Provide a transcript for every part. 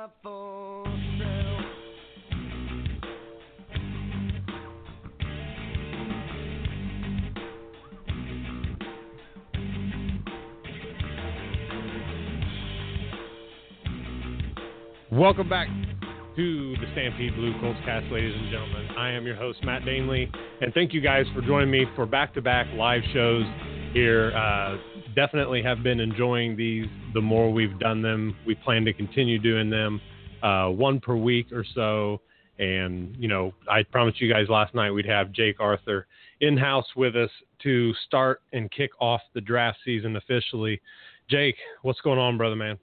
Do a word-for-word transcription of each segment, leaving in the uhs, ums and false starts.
for sale. Welcome back to the Stampede Blue Colts Cast, ladies and gentlemen. I am your host, Matt Danley, and thank you guys for joining me for back-to-back live shows here. Uh, definitely have been enjoying these the more we've done them. We plan to continue doing them uh, one per week or so. And, you know, I promised you guys last night we'd have Jake Arthur in-house with us to start and kick off the draft season officially. Jake, what's going on, brother, man?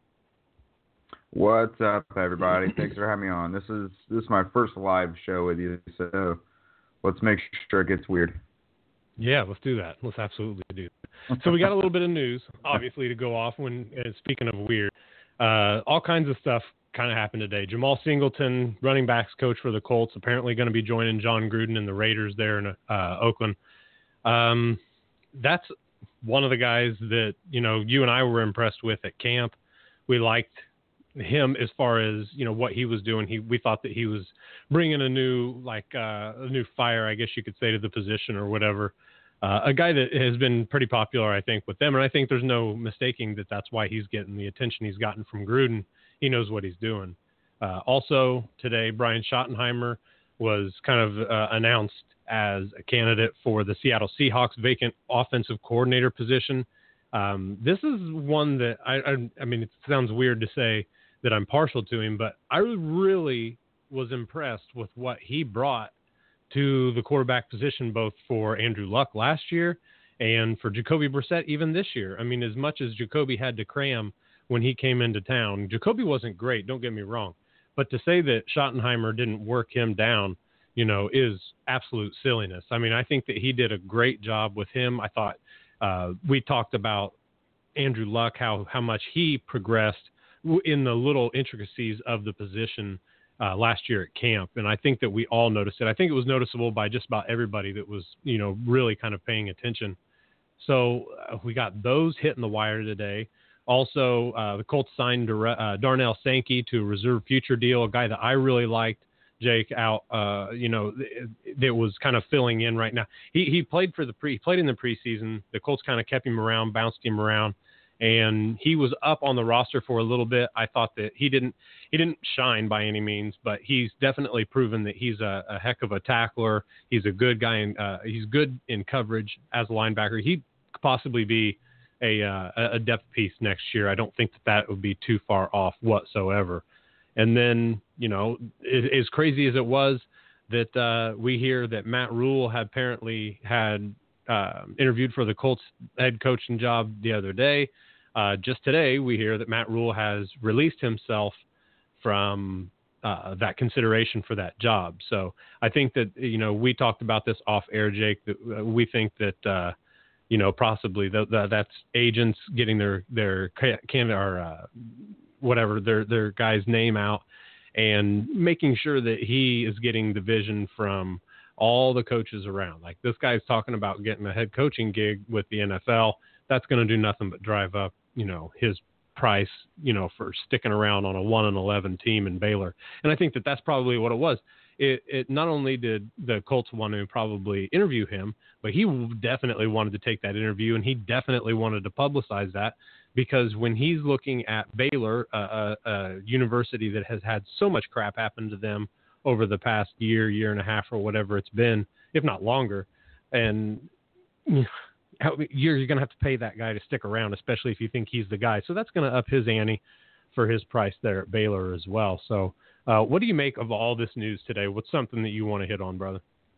What's up, everybody? Thanks for having me on. This is this is my first live show with you, so let's make sure it gets weird. Yeah, let's do that. Let's absolutely do that. So we got a little bit of news, obviously, to go off. When uh, speaking of weird, uh, all kinds of stuff kind of happened today. Jamal Singleton, running backs coach for the Colts, apparently going to be joining John Gruden and the Raiders there in uh, Oakland. Um, that's one of the guys that, you know, you and I were impressed with at camp. We liked him as far as, you know, what he was doing. He we thought that he was bringing a new like uh, a new fire, I guess you could say, to the position or whatever. Uh, a guy that has been pretty popular, I think, with them, and I think there's no mistaking that that's why he's getting the attention he's gotten from Gruden. He knows what he's doing. Uh, also today, Brian Schottenheimer was kind of uh, announced as a candidate for the Seattle Seahawks vacant offensive coordinator position. Um, this is one that I, I, I mean, it sounds weird to say that I'm partial to him, but I really was impressed with what he brought to the quarterback position, both for Andrew Luck last year and for Jacoby Brissett even this year. I mean, as much as Jacoby had to cram when he came into town, Jacoby wasn't great, don't get me wrong, but to say that Schottenheimer didn't work him down, you know, is absolute silliness. I mean, I think that he did a great job with him. I thought uh, we talked about Andrew Luck, how, how much he progressed in the little intricacies of the position uh, last year at camp. And I think that we all noticed it. I think it was noticeable by just about everybody that was, you know, really kind of paying attention. So uh, we got those hitting the wire today. Also, uh, the Colts signed uh, Darnell Sankey to a reserve future deal, a guy that I really liked, Jake, out, uh, you know, that was kind of filling in right now. He he played for the pre, he played in the preseason. The Colts kind of kept him around, bounced him around. And he was up on the roster for a little bit. I thought that he didn't he didn't shine by any means, but he's definitely proven that he's a, a heck of a tackler. He's a good guy, and uh, he's good in coverage as a linebacker. He could possibly be a uh, a depth piece next year. I don't think that that would be too far off whatsoever. And then, you know, it, as crazy as it was that uh, we hear that Matt Rule had apparently had uh, interviewed for the Colts head coaching job the other day. Uh, just today, we hear that Matt Rule has released himself from uh, that consideration for that job. So I think that, you know, we talked about this off air, Jake, that uh, we think that, uh, you know, possibly the, the, that's agents getting their, their can or uh, whatever, their, their guy's name out and making sure that he is getting the vision from all the coaches around. Like, this guy's talking about getting a head coaching gig with the N F L. That's going to do nothing but drive up, you know, his price, you know, for sticking around on a one and eleven team in Baylor. And I think that that's probably what it was. It, it not only did the Colts want to probably interview him, but he definitely wanted to take that interview, and he definitely wanted to publicize that, because when he's looking at Baylor, uh, a, a university that has had so much crap happen to them over the past year, year and a half, or whatever it's been, if not longer, and you're, you're going to have to pay that guy to stick around, especially if you think he's the guy. So that's going to up his ante for his price there at Baylor as well. So uh, what do you make of all this news today? What's something that you want to hit on, brother?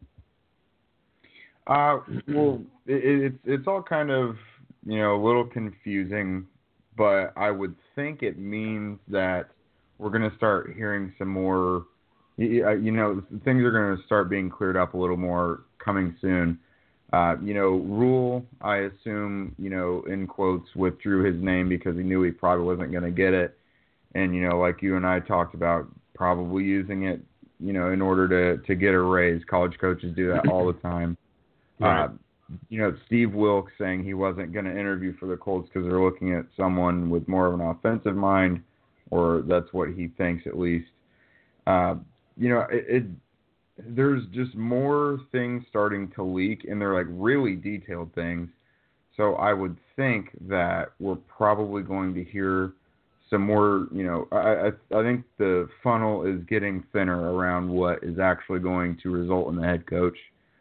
Uh, well, it, it's it's all kind of, you know, a little confusing, but I would think it means that we're going to start hearing some more, you know, things are going to start being cleared up a little more coming soon. Uh, you know, Rule, I assume, you know, in quotes, withdrew his name because he knew he probably wasn't going to get it. And, you know, like you and I talked about, probably using it, you know, in order to, to get a raise. College coaches do that all the time. Right. Uh, you know, Steve Wilks saying he wasn't going to interview for the Colts because they're looking at someone with more of an offensive mind. or that's what he thinks at least. Uh, you know, it, it there's just more things starting to leak, and they're like really detailed things. So I would think that we're probably going to hear some more, you know, I, I I think the funnel is getting thinner around what is actually going to result in the head coach.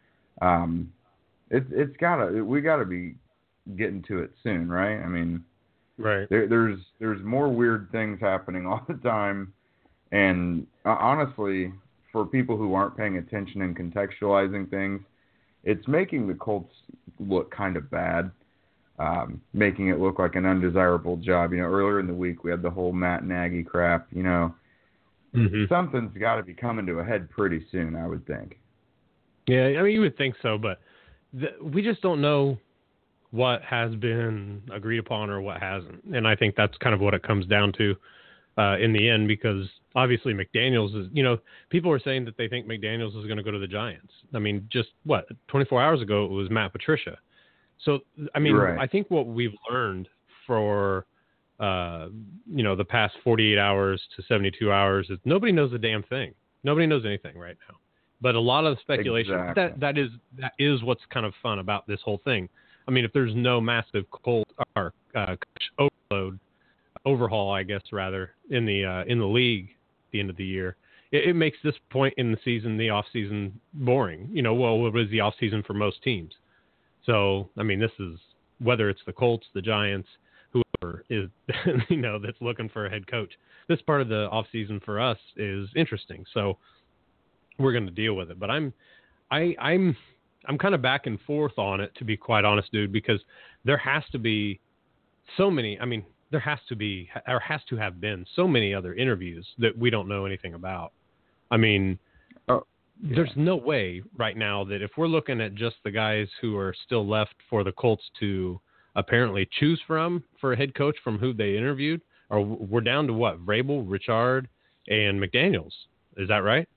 Um, it's it's gotta we gotta be getting to it soon, right? I mean, right. There, there's there's more weird things happening all the time, and uh, honestly, for people who aren't paying attention and contextualizing things, it's making the Colts look kind of bad. Um, making it look like an undesirable job. You know, earlier in the week we had the whole Matt Nagy crap. You know, mm-hmm. Something's got to be coming to a head pretty soon, I would think. Yeah, I mean, you would think so, but the, we just don't know what has been agreed upon or what hasn't, and I think that's kind of what it comes down to uh, in the end. Because obviously McDaniels is, you know, people are saying that they think McDaniels is going to go to the Giants. I mean, just what twenty-four hours ago it was Matt Patricia. So, I mean, right. I think what we've learned for, uh, you know, the past forty-eight hours to seventy-two hours is nobody knows a damn thing. Nobody knows anything right now. But a lot of speculation, exactly. that that is that is what's kind of fun about this whole thing. I mean, if there's no massive cold or uh, overload, overhaul, I guess, rather, in the uh, in the league at the end of the year, it, it makes this point in the season, the off season, boring. You know, well, what was the off season for most teams? So, I mean, this is, whether it's the Colts, the Giants, whoever is, you know, that's looking for a head coach. This part of the offseason for us is interesting. So we're going to deal with it. But I'm, I, I'm, I'm kind of back and forth on it, to be quite honest, dude, because there has to be so many, I mean, there has to be, or has to have been so many other interviews that we don't know anything about. I mean, Yeah. There's no way right now that if we're looking at just the guys who are still left for the Colts to apparently choose from for a head coach from who they interviewed, or we're down to what, Vrabel, Richard, and McDaniels. Is that right?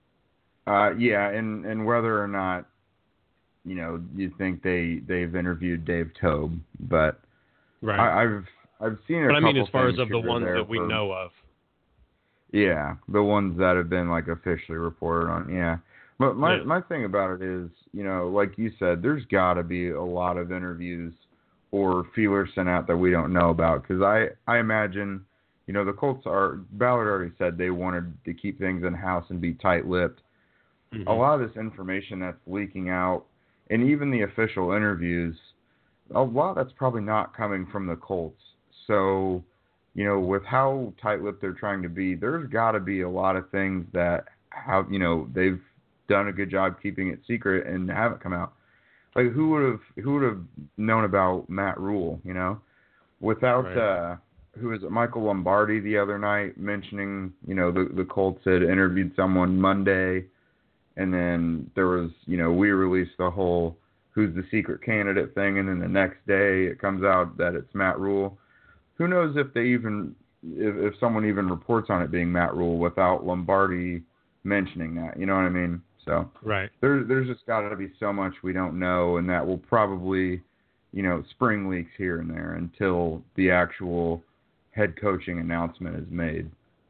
Uh, yeah, and, and whether or not, you know, you think they, they've interviewed Dave Tobe, but right. I, I've I've seen a but couple I mean, as far as of the ones that we for, know of. Yeah, the ones that have been like officially reported on. Yeah, but my yeah. my thing about it is, you know, like you said, there's got to be a lot of interviews or feelers sent out that we don't know about. Because I I imagine, you know, the Colts are, Ballard already said they wanted to keep things in house and be tight-lipped. Mm-hmm. A lot of this information that's leaking out, and even the official interviews, a lot that's probably not coming from the Colts. So, you know, with how tight-lipped they're trying to be, there's got to be a lot of things that have, you know, they've done a good job keeping it secret and haven't come out. Like, who would have who would have known about Matt Rule, you know, without right. uh, who is it, Michael Lombardi the other night mentioning, you know, the the Colts had interviewed someone Monday, and then there was, you know, we released the whole who's the secret candidate thing, and then the next day it comes out that it's Matt Rule. Who knows if they even, if, if someone even reports on it being Matt Rule without Lombardi mentioning that, you know what I mean? So right. there's there's just got to be so much we don't know, and that will probably, you know, spring leaks here and there until the actual head coaching announcement is made.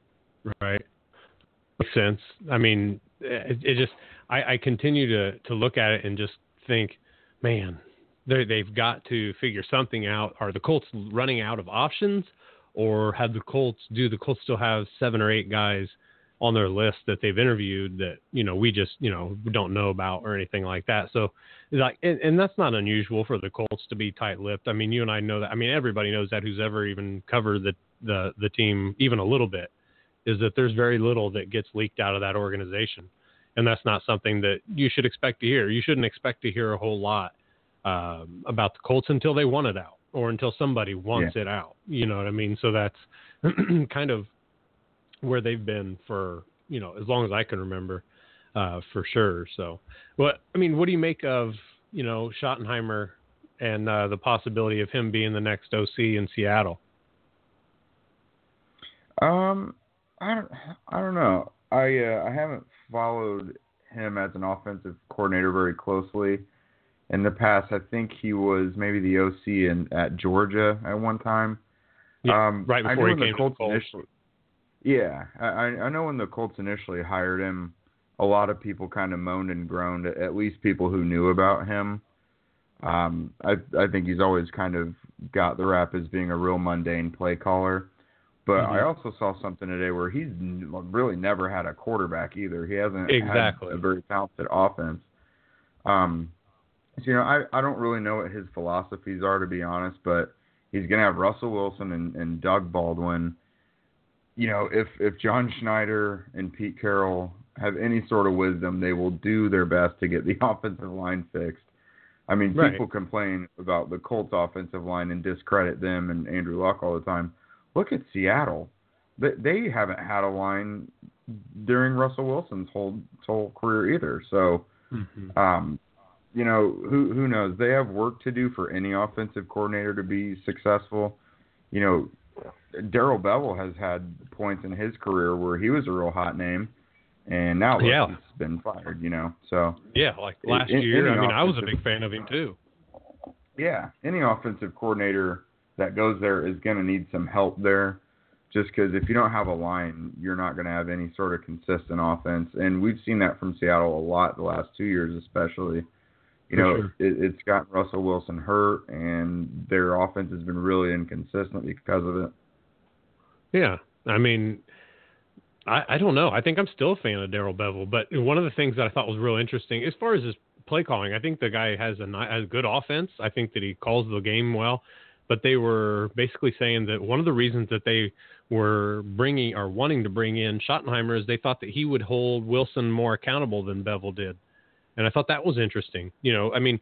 Right. Makes sense. I mean, it, it just, I, I continue to, to look at it and just think, man, They, they've got to figure something out. Are the Colts running out of options, or have the Colts, do the Colts still have seven or eight guys on their list that they've interviewed that, you know, we just, you know, don't know about or anything like that. So like, and, and that's not unusual for the Colts to be tight-lipped. I mean, you and I know that. I mean, everybody knows that who's ever even covered the, the, the team even a little bit, is that there's very little that gets leaked out of that organization. And that's not something that you should expect to hear. You shouldn't expect to hear a whole lot Um, about the Colts until they want it out, or until somebody wants yeah. it out. You know what I mean? So that's kind of where they've been for, you know, as long as I can remember, uh, for sure. So, what I mean, what do you make of, you know, Schottenheimer and uh, the possibility of him being the next O C in Seattle? Um, I don't, I don't know. I uh, I haven't followed him as an offensive coordinator very closely. In the past, I think he was maybe the O C in at Georgia at one time. Yeah, um, right before I he came the Colts to the Colts. initially. Yeah, I, I know when the Colts initially hired him, a lot of people kind of moaned and groaned, at least people who knew about him. Um, I, I think he's always kind of got the rap as being a real mundane play caller. But mm-hmm. I also saw something today where he's really never had a quarterback either. He hasn't exactly. had a very talented offense. Um, so, you know, I, I don't really know what his philosophies are, to be honest, but he's going to have Russell Wilson and, and Doug Baldwin. You know, if, if John Schneider and Pete Carroll have any sort of wisdom, they will do their best to get the offensive line fixed. I mean, right. people complain about the Colts offensive line and discredit them and Andrew Luck all the time. Look at Seattle. They, they haven't had a line during Russell Wilson's whole whole career either. So, mm-hmm. um, you know, who who knows? They have work to do for any offensive coordinator to be successful. You know, Darrell Bevell has had points in his career where he was a real hot name, and now look, yeah. he's been fired. You know, so yeah, like last in, year. I mean, I was a big fan of him too. Yeah, any offensive coordinator that goes there is going to need some help there, just because if you don't have a line, you're not going to have any sort of consistent offense. And we've seen that from Seattle a lot the last two years especially. You For know, sure. it, it's gotten Russell Wilson hurt, and their offense has been really inconsistent because of it. Yeah, I mean, I, I don't know. I think I'm still a fan of Darrell Bevell, but one of the things that I thought was real interesting, as far as his play calling, I think the guy has a, has a good offense. I think that he calls the game well. But they were basically saying that one of the reasons that they were bringing or wanting to bring in Schottenheimer is they thought that he would hold Wilson more accountable than Bevell did. And I thought that was interesting. You know, I mean,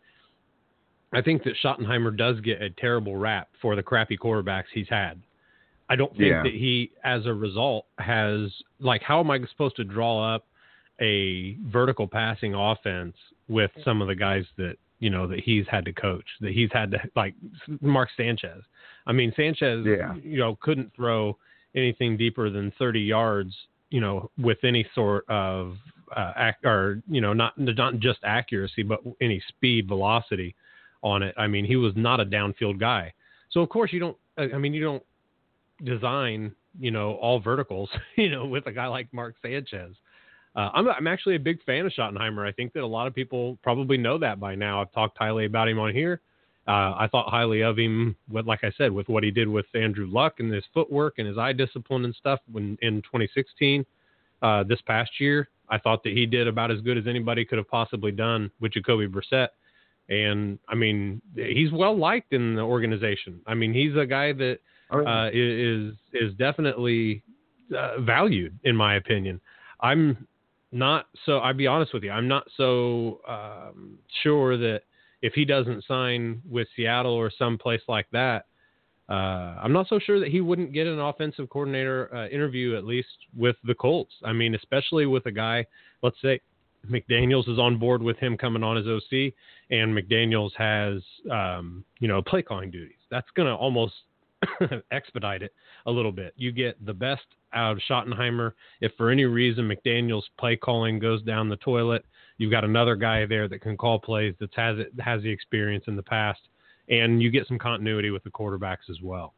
I think that Schottenheimer does get a terrible rap for the crappy quarterbacks he's had. I don't think yeah. that he, as a result, has, like, how am I supposed to draw up a vertical passing offense with some of the guys that, you know, that he's had to coach, that he's had to, like Mark Sanchez. I mean, Sanchez, yeah. you know, couldn't throw anything deeper than thirty yards, you know, with any sort of, uh, ac- or, you know, not, not just accuracy, but any speed, velocity on it. I mean, he was not a downfield guy. So of course you don't, I mean, you don't design, you know, all verticals, you know, with a guy like Mark Sanchez. Uh, I'm, I'm actually a big fan of Schottenheimer. I think that a lot of people probably know that by now. I've talked highly about him on here. Uh, I thought highly of him, with, like I said, with what he did with Andrew Luck and his footwork and his eye discipline and stuff when, in twenty sixteen. Uh, this past year, I thought that he did about as good as anybody could have possibly done with Jacoby Brissett. And, I mean, he's well-liked in the organization. I mean, he's a guy that uh, is, is definitely uh, valued, in my opinion. I'm... Not so, I'll be honest with you, I'm not so um, sure that if he doesn't sign with Seattle or someplace like that, uh, I'm not so sure that he wouldn't get an offensive coordinator uh, interview, at least with the Colts. I mean, especially with a guy, let's say McDaniels is on board with him coming on as O C, and McDaniels has, um, you know, play calling duties. That's going to almost expedite it a little bit. You get the best out of Schottenheimer. If for any reason McDaniel's play calling goes down the toilet, you've got another guy there that can call plays, that has it has the experience in the past, and you get some continuity with the quarterbacks as well.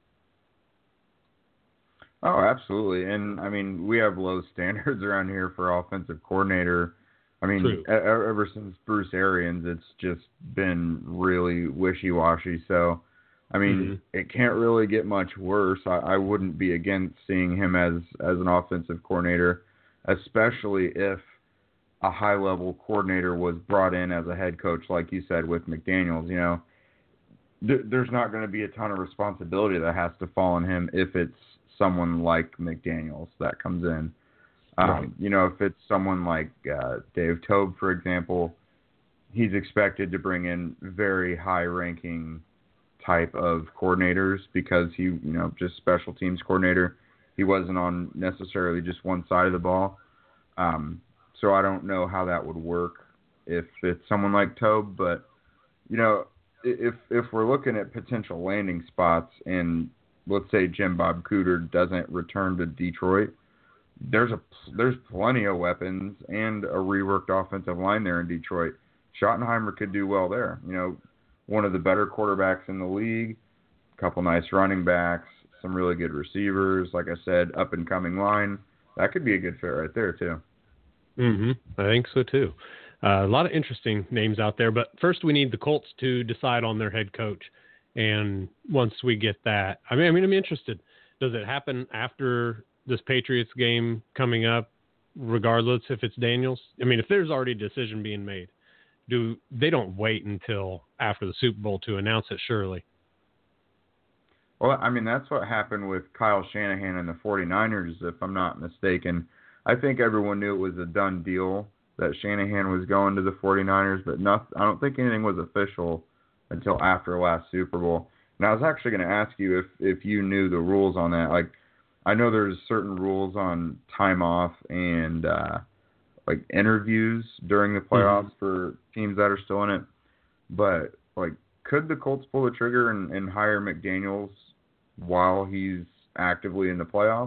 Oh, absolutely. And I mean, we have low standards around here for offensive coordinator. I mean, e- ever since Bruce Arians, it's just been really wishy-washy. So, I mean, mm-hmm. it can't really get much worse. I, I wouldn't be against seeing him as, as an offensive coordinator, especially if a high-level coordinator was brought in as a head coach, like you said, with McDaniels. You know, th- there's not going to be a ton of responsibility that has to fall on him if it's someone like McDaniels that comes in. Um, right. You know, if it's someone like uh, Dave Toub, for example, he's expected to bring in very high-ranking type of coordinators because he, you know, just special teams coordinator. He wasn't on necessarily just one side of the ball. Um, so I don't know how that would work if it's someone like Toub. But, you know, if if we're looking at potential landing spots and let's say Jim Bob Cooter doesn't return to Detroit, there's a there's plenty of weapons and a reworked offensive line there in Detroit. Schottenheimer could do well there. You know, one of the better quarterbacks in the league, a couple nice running backs. some really good receivers. Like I said, up and coming line. That could be a good fit right there too. Mm-hmm. I think so too. Uh, a lot of interesting names out there, but first we need the Colts to decide on their head coach. And once we get that, I mean, I mean, I'm interested. Does it happen after this Patriots game coming up, regardless if it's Daniels? I mean, if there's already a decision being made, do they don't wait until after the Super Bowl to announce it, surely? Well, I mean, that's what happened with Kyle Shanahan and the 49ers, if I'm not mistaken. I think everyone knew it was a done deal that Shanahan was going to the 49ers, but not, I don't think anything was official until after last Super Bowl. And I was actually going to ask you if, if you knew the rules on that. Like, I know there's certain rules on time off and uh, like interviews during the playoffs mm-hmm. for teams that are still in it. But like, could the Colts pull the trigger and, and hire McDaniels while he's actively in the playoffs?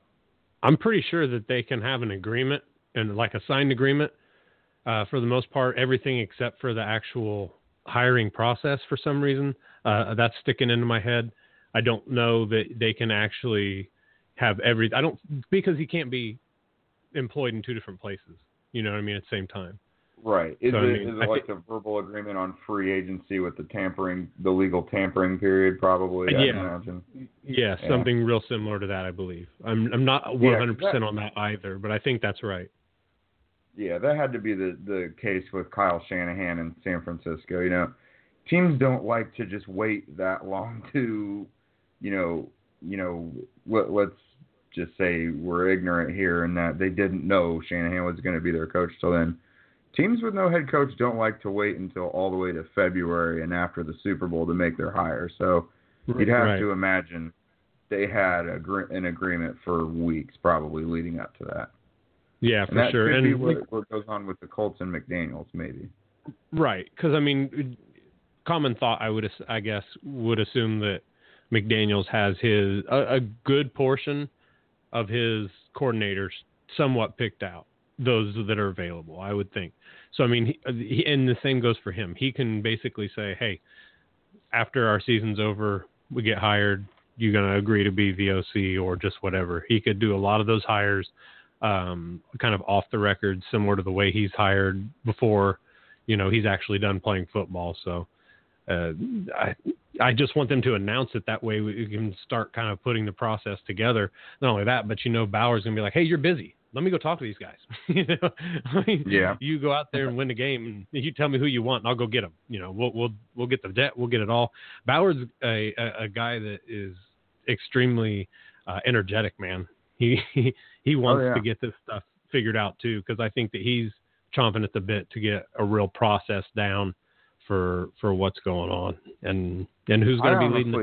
I'm pretty sure that they can have an agreement and like a signed agreement uh, for the most part, everything except for the actual hiring process for some reason. Uh, that's sticking into my head. I don't know that they can actually have every, I don't, because he can't be employed in two different places, you know what I mean, at the same time. Right. Is so, it, I mean, is it like think, a verbal agreement on free agency with the tampering, the legal tampering period, probably? Yeah. I imagine. Yeah, yeah, something real similar to that, I believe. I'm I'm not one hundred percent yeah, that, on that either, but I think that's right. Yeah, that had to be the, the case with Kyle Shanahan in San Francisco. You know, teams don't like to just wait that long to, you know, you know, let, let's just say we're ignorant here and that they didn't know Shanahan was going to be their coach till then. Teams with no head coach don't like to wait until all the way to February and after the Super Bowl to make their hire. So you'd have right. to imagine they had a, an agreement for weeks probably leading up to that. Yeah, and for sure. Could and be what, what goes on with the Colts and McDaniels, maybe. Right, because I mean, common thought I would, I guess, would assume that McDaniels has his a, a good portion of his coordinators somewhat picked out, those that are available, I would think. So I mean, he, he, and the same goes for him. He can basically say, "Hey, after our season's over, we get hired. You're going to agree to be the O C or just whatever." He could do a lot of those hires. Um, kind of off the record, similar to the way he's hired before, you know, he's actually done playing football. So uh, I I just want them to announce it. That way we can start kind of putting the process together. Not only that, but, you know, Bauer's going to be like, "Hey, you're busy. Let me go talk to these guys." you know, I mean, yeah. You go out there and win the game, and you tell me who you want, and I'll go get them. You know, we'll we'll we'll get the debt, we'll get it all. Bauer's a a, a guy that is extremely uh, energetic, man. He he, he wants oh, yeah. to get this stuff figured out too, because I think that he's chomping at the bit to get a real process down for for what's going on and and who's going to be leading the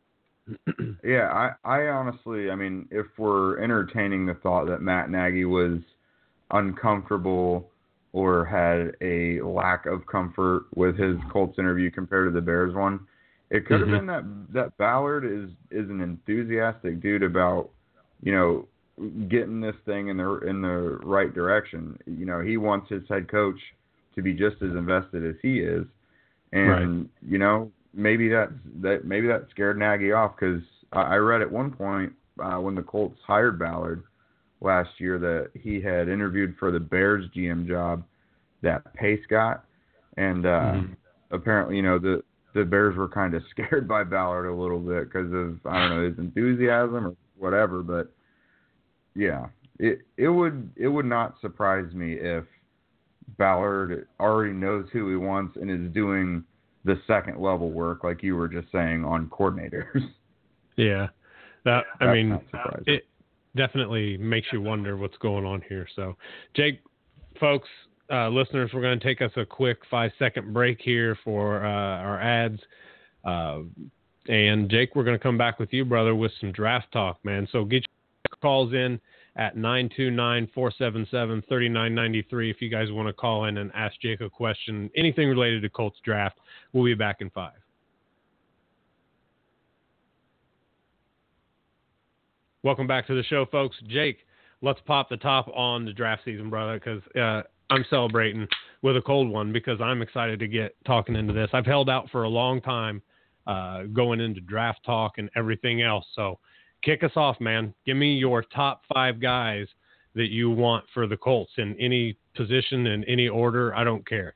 team. yeah, I I honestly, I mean, if we're entertaining the thought that Matt Nagy was uncomfortable or had a lack of comfort with his Colts interview compared to the Bears one, it could have mm-hmm. been that that Ballard is is an enthusiastic dude about, you know, getting this thing in the in the right direction. You know, he wants his head coach to be just as invested as he is, and right. you know, maybe that that maybe that scared Nagy off, because I, I read at one point uh, when the Colts hired Ballard last year that he had interviewed for the Bears G M job that Pace got, and uh, mm-hmm. apparently, you know, the the Bears were kind of scared by Ballard a little bit because of, I don't know, his enthusiasm or whatever. But yeah, it it would it would not surprise me if Ballard already knows who he wants and is doing the second level work, like you were just saying, on coordinators. Yeah, that I That's mean, not surprising. It definitely makes you wonder what's going on here. So, Jake, folks, uh, listeners, we're going to take us a quick five second break here for uh, our ads. Uh, and Jake, we're going to come back with you, brother, with some draft talk, man. So get your calls in at nine two nine, four seven seven, three nine nine three if you guys want to call in and ask Jake a question, anything related to Colts draft. We'll be back in five. Welcome back to the show, folks. Jake, let's pop the top on the draft season, brother, because uh, I'm celebrating with a cold one because I'm excited to get talking into this. I've held out for a long time uh, going into draft talk and everything else. So kick us off, man. Give me your top five guys that you want for the Colts in any position, in any order. I don't care.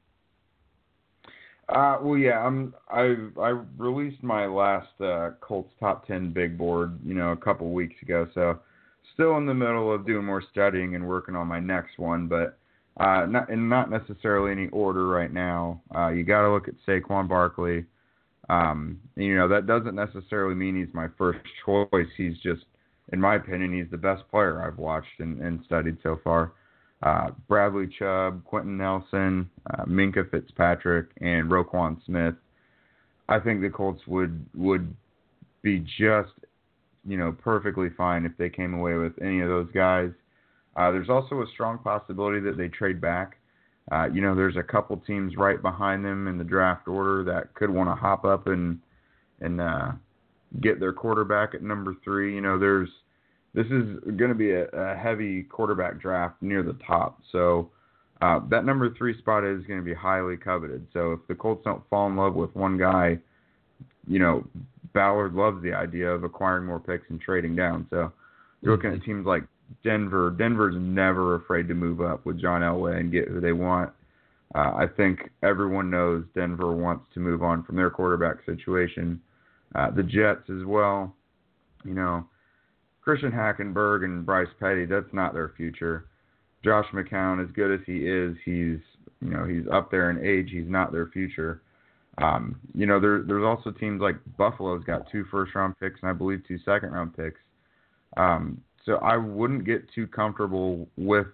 Uh, well, yeah, I'm. I I released my last uh, Colts top ten big board, you know, a couple weeks ago. So, still in the middle of doing more studying and working on my next one, but uh, not in not necessarily any order right now. Uh, you got to look at Saquon Barkley. Um, you know, that doesn't necessarily mean he's my first choice. He's just, in my opinion, he's the best player I've watched and, and studied so far. Uh, Bradley Chubb, Quentin Nelson, uh, Minkah Fitzpatrick, and Roquan Smith. I think the Colts would would be just, you know, perfectly fine if they came away with any of those guys. Uh, there's also a strong possibility that they trade back. Uh, you know, there's a couple teams right behind them in the draft order that could want to hop up and and uh, get their quarterback at number three. You know, there's This is going to be a, a heavy quarterback draft near the top. So uh, that number three spot is going to be highly coveted. So if the Colts don't fall in love with one guy, you know, Ballard loves the idea of acquiring more picks and trading down. So you're looking at teams like Denver. Denver's never afraid to move up with John Elway and get who they want. Uh, I think everyone knows Denver wants to move on from their quarterback situation. Uh, the Jets as well, you know. Christian Hackenberg and Bryce Petty, that's not their future. Josh McCown, as good as he is, he's you know he's up there in age. He's not their future. Um, you know, there, there's also teams like Buffalo's got two first-round picks and I believe two second-round picks. Um, so I wouldn't get too comfortable with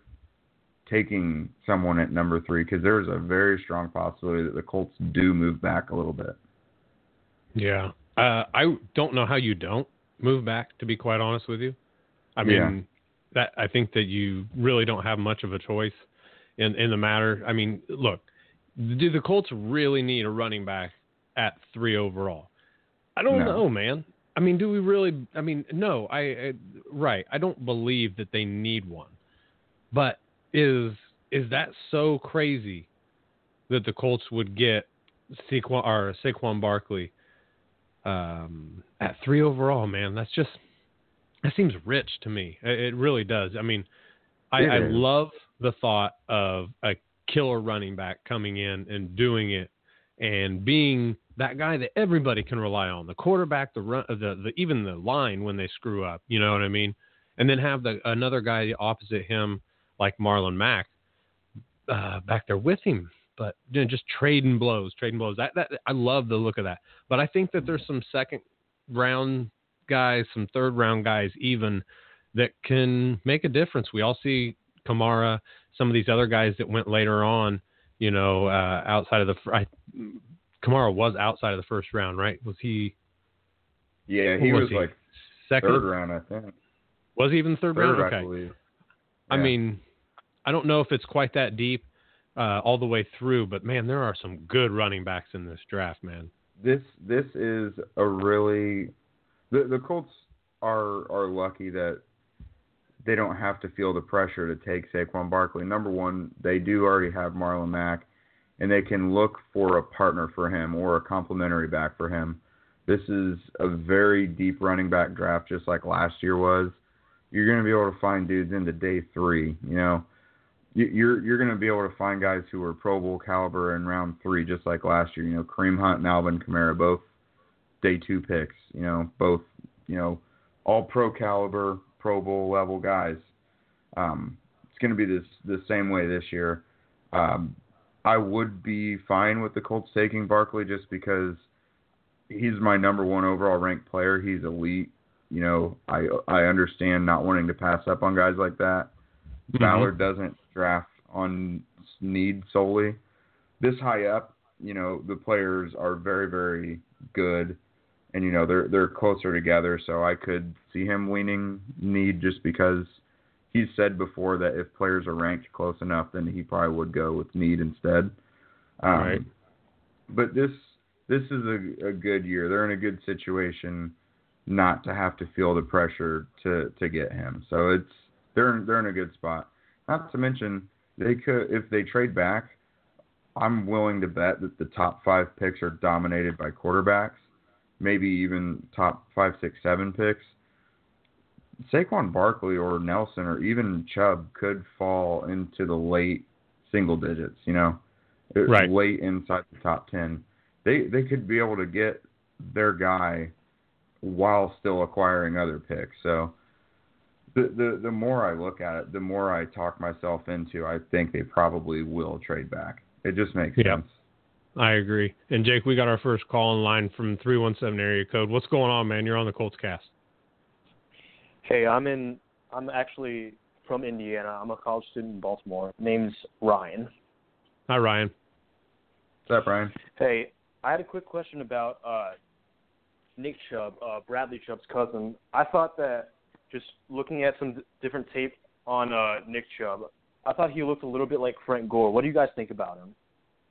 taking someone at number three because there's a very strong possibility that the Colts do move back a little bit. Yeah, uh, I don't know how you don't move back, to be quite honest with you. I mean, yeah. that I think that you really don't have much of a choice in, in the matter. I mean, look, do the Colts really need a running back at three overall? I don't no. know, man. I mean, do we really? I mean, no, I, I right. I don't believe that they need one. But is is that so crazy that the Colts would get Saquon or Saquon Barkley Um, at three overall, man? That's just, that seems rich to me. It really does. I mean, I, I love the thought of a killer running back coming in and doing it and being that guy that everybody can rely on, the quarterback, the run, the, the even the line when they screw up, you know what I mean? And then have the another guy opposite him like Marlon Mack uh, back there with him. But you know, just trading blows, trading blows. That, that I love the look of that. But I think that there's some second round guys, some third round guys even that can make a difference. We all see Kamara, some of these other guys that went later on, you know, uh, outside of the I, Kamara was outside of the first round, right? Was he? Yeah, he was, was he? like second third round, I think. Was he even third, third round? I okay. believe. I Yeah. mean, I don't know if it's quite that deep. Uh, all the way through, but man, there are some good running backs in this draft, man. This this is a really the the Colts are are lucky that they don't have to feel the pressure to take Saquon Barkley. Number one, they do already have Marlon Mack, and they can look for a partner for him or a complementary back for him. This is a very deep running back draft, just like last year was. You're going to be able to find dudes into day three, you know. You're you're going to be able to find guys who are Pro Bowl caliber in round three, just like last year. You know, Kareem Hunt and Alvin Kamara, both day two picks. You know, both you know all Pro caliber, Pro Bowl level guys. Um, it's going to be this the same way this year. Um, I would be fine with the Colts taking Barkley just because he's my number one overall ranked player. He's elite. You know, I I understand not wanting to pass up on guys like that. Mm-hmm. Ballard doesn't draft on need solely. This high up, you know, the players are very, very good, and you know they're they're closer together. So I could see him leaning need just because he's said before that if players are ranked close enough, then he probably would go with need instead. Um, right. But this this is a, a good year. They're in a good situation not to have to feel the pressure to, to get him. So it's they're they're in a good spot. Not to mention they could if they trade back, I'm willing to bet that the top five picks are dominated by quarterbacks, maybe even top five, six, seven picks. Saquon Barkley or Nelson or even Chubb could fall into the late single digits, you know, right. late inside the top ten. They they could be able to get their guy while still acquiring other picks. So the, the the more I look at it, the more I talk myself into, I think they probably will trade back. It just makes yeah, sense. I agree. And Jake, we got our first call in line from three one seven area code. What's going on, man? You're on the Colts Cast. Hey, I'm in. I'm actually from Indiana. I'm a college student in Baltimore. Name's Ryan. Hi, Ryan. What's up, Ryan? Hey, I had a quick question about uh, Nick Chubb, uh, Bradley Chubb's cousin. I thought that just looking at some d- different tape on uh, Nick Chubb, I thought he looked a little bit like Frank Gore. What do you guys think about him?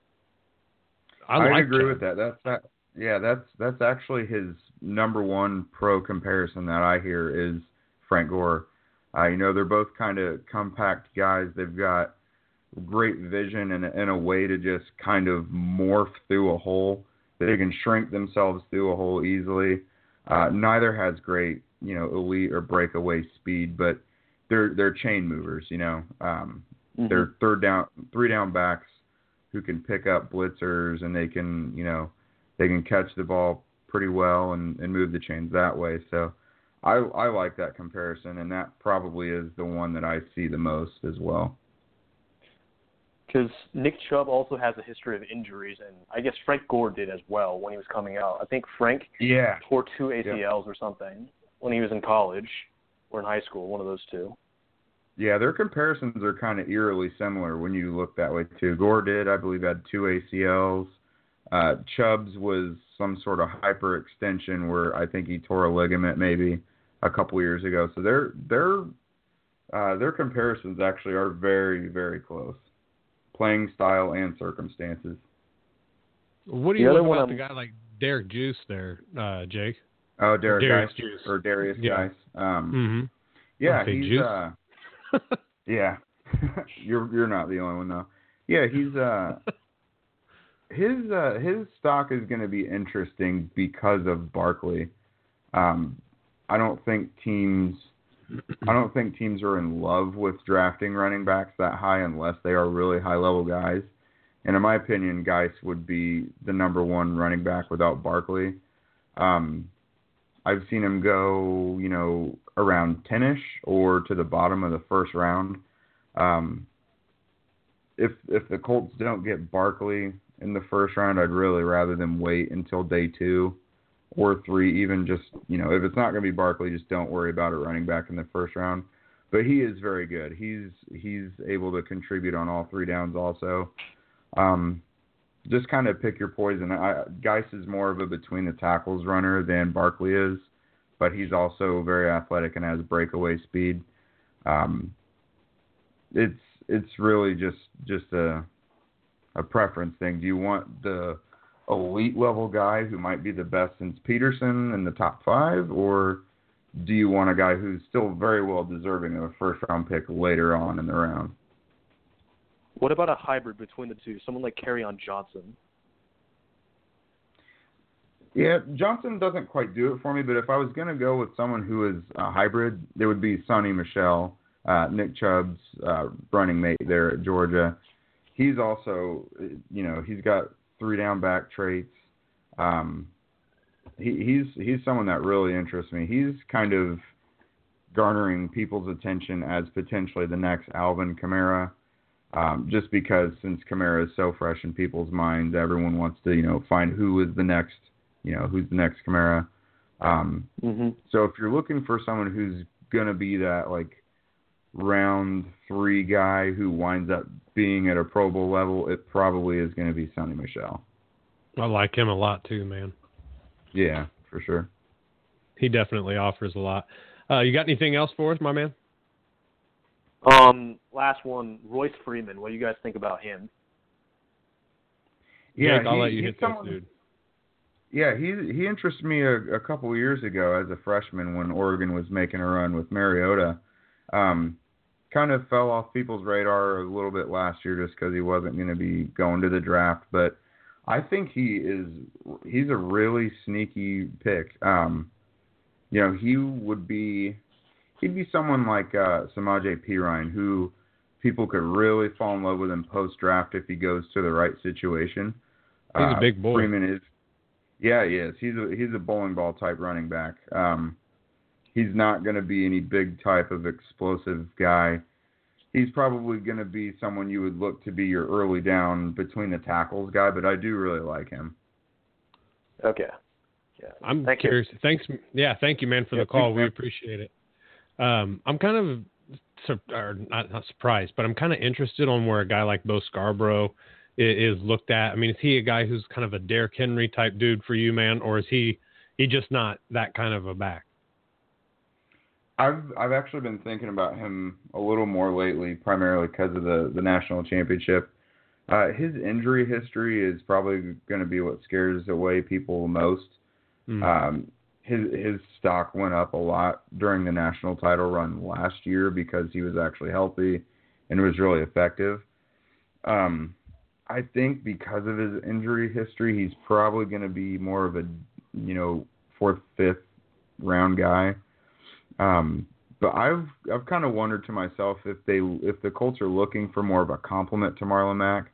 I, I like agree him. with that. That's that. Yeah, that's that's actually his number one pro comparison that I hear is Frank Gore. Uh, you know, they're both kind of compact guys. They've got great vision and, and a way to just kind of morph through a hole. They can shrink themselves through a hole easily. Uh, neither has great, you know, elite or breakaway speed, but they're they're chain movers. You know, um, Mm-hmm. they're third down, three down backs who can pick up blitzers, and they can, you know, they can catch the ball pretty well and, and move the chains that way. So I I like that comparison, and that probably is the one that I see the most as well. Because Nick Chubb also has a history of injuries, and I guess Frank Gore did as well when he was coming out. I think Frank Yeah. tore two A C Ls Yep. or something when he was in college or in high school, one of those two. Yeah, their comparisons are kind of eerily similar when you look that way too. Gore did, I believe, had two A C Ls. Uh, Chubb's was some sort of hyperextension where I think he tore a ligament maybe a couple years ago. So their their uh, their comparisons actually are very very close, playing style and circumstances. What do The you other think one about I'm- the guy like Derek Juice there, uh, Jake? Oh, Derek Darius Geis Juice. or Darius Yeah. Geis. Um, Mm-hmm. yeah, I'll say he's Juice. uh, yeah. you're you're not the only one though. Yeah, he's uh. His uh, his stock is going to be interesting because of Barkley. Um, I don't think teams I don't think teams are in love with drafting running backs that high unless they are really high level guys. And in my opinion, Geis would be the number one running back without Barkley. Um, I've seen him go, you know, around ten-ish or to the bottom of the first round. Um, if if the Colts don't get Barkley in the first round, I'd really rather them wait until day two or three, even just, you know, if it's not going to be Barkley, just don't worry about a running back in the first round. But he is very good. He's he's able to contribute on all three downs also. Um, just kind of pick your poison. I, Geis is more of a between the tackles runner than Barkley is, but he's also very athletic and has breakaway speed. Um, it's it's really just just a a preference thing. Do you want the elite level guy who might be the best since Peterson in the top five, or do you want a guy who's still very well deserving of a first round pick later on in the round? What about a hybrid between the two? Someone like Kerryon Johnson. Yeah, Johnson doesn't quite do it for me, but if I was going to go with someone who is a hybrid, it would be Sonny Michel, uh, Nick Chubb's uh, running mate there at Georgia. He's also, you know, he's got three down back traits. Um, he, he's he's someone that really interests me. He's kind of garnering people's attention as potentially the next Alvin Kamara, um, just because since Kamara is so fresh in people's minds, everyone wants to, you know, find who is the next, you know, who's the next Kamara. Um, Mm-hmm. so if you're looking for someone who's gonna be that like round three guy who winds up being at a Pro Bowl level, it probably is going to be Sonny Michel. I like him a lot too, man. Yeah, for sure. He definitely offers a lot. Uh, you got anything else for us, my man? Um, last one, Royce Freeman. What do you guys think about him? Yeah, Jake, I'll he, let you he's hit someone, this, dude. Yeah, he he interested me a, a couple of years ago as a freshman when Oregon was making a run with Mariota. Um, kind of fell off people's radar a little bit last year just because he wasn't going to be going to the draft, but I think he is he's a really sneaky pick. Um, you know, he would be he'd be someone like uh, Samaje Perine, who people could really fall in love with him post-draft if he goes to the right situation. He's uh, a big boy. Freeman is, yeah, he is. He's a he's a bowling ball type running back. Um, he's not going to be any big type of explosive guy. He's probably going to be someone you would look to be your early down between the tackles guy, but I do really like him. Okay. Yeah. I'm Thank curious. You. Thanks. Yeah, thank you, man, for Yeah, the call. thanks, We man. appreciate it. Um, I'm kind of, sur- or not, not surprised, but I'm kind of interested on where a guy like Bo Scarborough is, is looked at. I mean, is he a guy who's kind of a Derrick Henry type dude for you, man, or is he he just not that kind of a back? I've I've actually been thinking about him a little more lately, primarily because of the, the national championship. Uh, his injury history is probably going to be what scares away people most. Mm. Um, his his stock went up a lot during the national title run last year because he was actually healthy and was really effective. Um, I think because of his injury history, he's probably going to be more of a you know fourth, fifth round guy. Um, but I've I've kind of wondered to myself if they if the Colts are looking for more of a complement to Marlon Mack,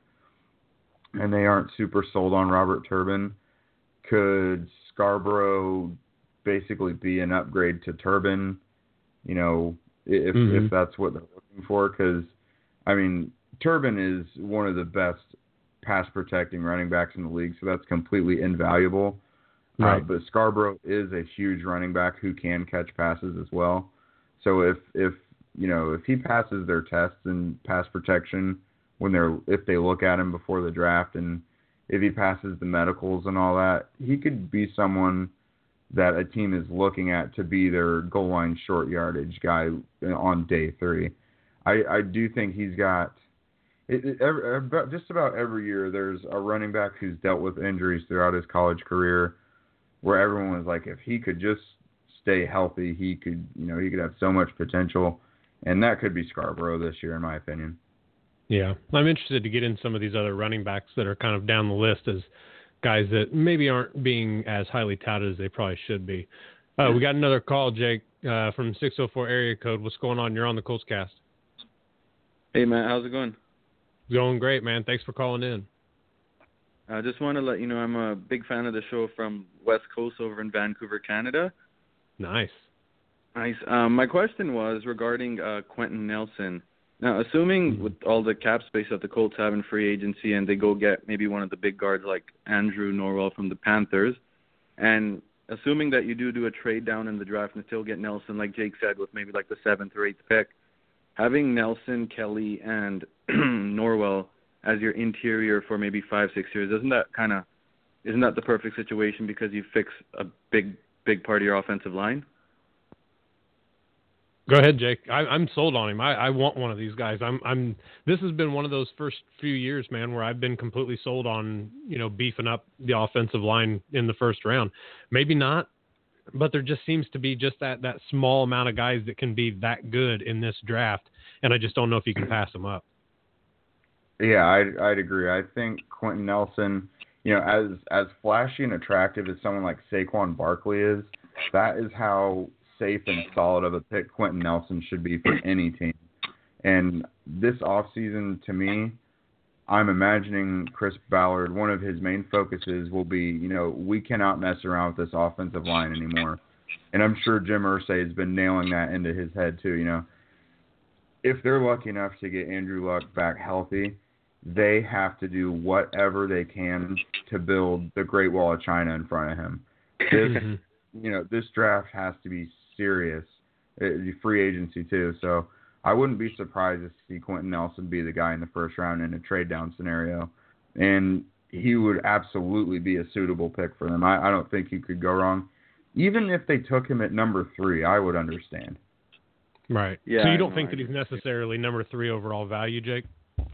and they aren't super sold on Robert Turbin, could Scarborough basically be an upgrade to Turbin? You know, if Mm-hmm. if that's what they're looking for, because I mean Turbin is one of the best pass protecting running backs in the league, so that's completely invaluable. Right. Uh, but Scarborough is a huge running back who can catch passes as well. So if if you know if he passes their tests in pass protection when they're if they look at him before the draft, and if he passes the medicals and all that, he could be someone that a team is looking at to be their goal line short yardage guy on day three. I, I do think he's got it, it, every, about, just about every year there's a running back who's dealt with injuries throughout his college career, where everyone was like, if he could just stay healthy, he could, you know, he could have so much potential, and that could be Scarborough this year, in my opinion. Yeah, I'm interested to get in some of these other running backs that are kind of down the list as guys that maybe aren't being as highly touted as they probably should be. Uh, we got another call, Jake, uh, from six oh four area code. What's going on? You're on the Colts Cast. Hey, Matt, how's it going? Going great, man. Thanks for calling in. I just want to let you know I'm a big fan of the show from West Coast over in Vancouver, Canada. Nice. Nice. Um, my question was regarding uh, Quentin Nelson. Now, assuming Mm-hmm. with all the cap space that the Colts have in free agency and they go get maybe one of the big guards like Andrew Norwell from the Panthers, and assuming that you do do a trade down in the draft and still get Nelson, like Jake said, with maybe like the seventh or eighth pick, having Nelson, Kelly, and Norwell as your interior for maybe five, six years, isn't that kind of isn't that the perfect situation because you fix a big, big part of your offensive line? Go ahead, Jake. I, I'm sold on him. I, I want one of these guys. I'm. I'm. This has been one of those first few years, man, where I've been completely sold on, you know, beefing up the offensive line in the first round. Maybe not, but there just seems to be just that that small amount of guys that can be that good in this draft, and I just don't know if you can pass them up. Yeah, I'd, I'd agree. I think Quentin Nelson, you know, as as flashy and attractive as someone like Saquon Barkley is, that is how safe and solid of a pick Quentin Nelson should be for any team. And this offseason, to me, I'm imagining Chris Ballard, one of his main focuses will be, you know, we cannot mess around with this offensive line anymore. And I'm sure Jim Irsay has been nailing that into his head too, you know. If they're lucky enough to get Andrew Luck back healthy, they have to do whatever they can to build the Great Wall of China in front of him. This, you know, this draft has to be serious. It, free agency too, so I wouldn't be surprised to see Quentin Nelson be the guy in the first round in a trade down scenario, and he would absolutely be a suitable pick for them. I, I don't think you could go wrong. Even if they took him at number three, I would understand. Right. Yeah, so you I don't know, think I that he's know. necessarily number three overall value, Jake?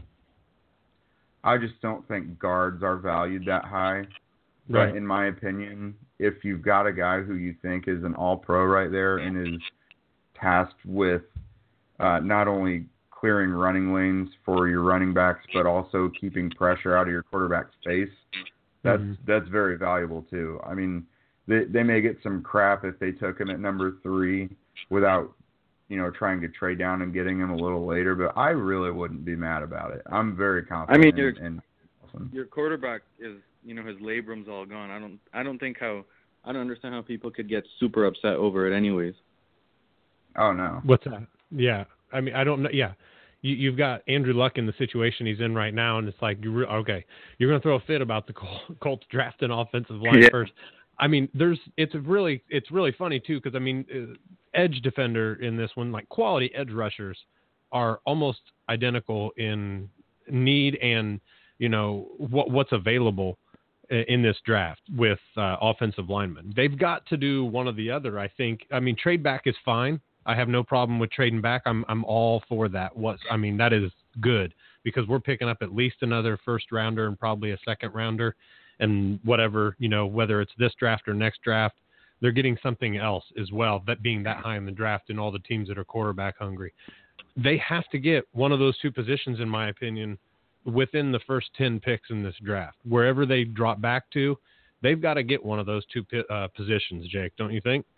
I just don't think guards are valued that high. Right. But in my opinion, if you've got a guy who you think is an all-pro right there and is tasked with uh, not only clearing running lanes for your running backs, but also keeping pressure out of your quarterback's face, that's Mhm. that's very valuable too. I mean, they they may get some crap if they took him at number three without you know, trying to trade down and getting him a little later, but I really wouldn't be mad about it. I'm very I confident. mean, in, your in Wilson. your quarterback is, you know, his labrum's all gone. I don't I don't think how I don't understand how people could get super upset over it, anyways. Oh no. What's that? Yeah, I mean, I don't know. Yeah, you, you've got Andrew Luck in the situation he's in right now, and it's like, you re- okay, you're going to throw a fit about the Col- Colts drafting offensive line Yeah. first. I mean, there's it's really it's really funny too, because I mean, uh, edge defender in this one, like quality edge rushers, are almost identical in need and, you know, what what's available in this draft with uh, offensive linemen. They've got to do one or the other, I think. I mean, trade back is fine. I have no problem with trading back. I'm I'm all for that. What's I mean, that is good, because we're picking up at least another first rounder and probably a second rounder, and whatever, you know, whether it's this draft or next draft, they're getting something else as well, that being that high in the draft and all the teams that are quarterback hungry. They have to get one of those two positions, in my opinion, within the first ten picks in this draft. Wherever they drop back to, they've got to get one of those two uh, positions, Jake, don't you think?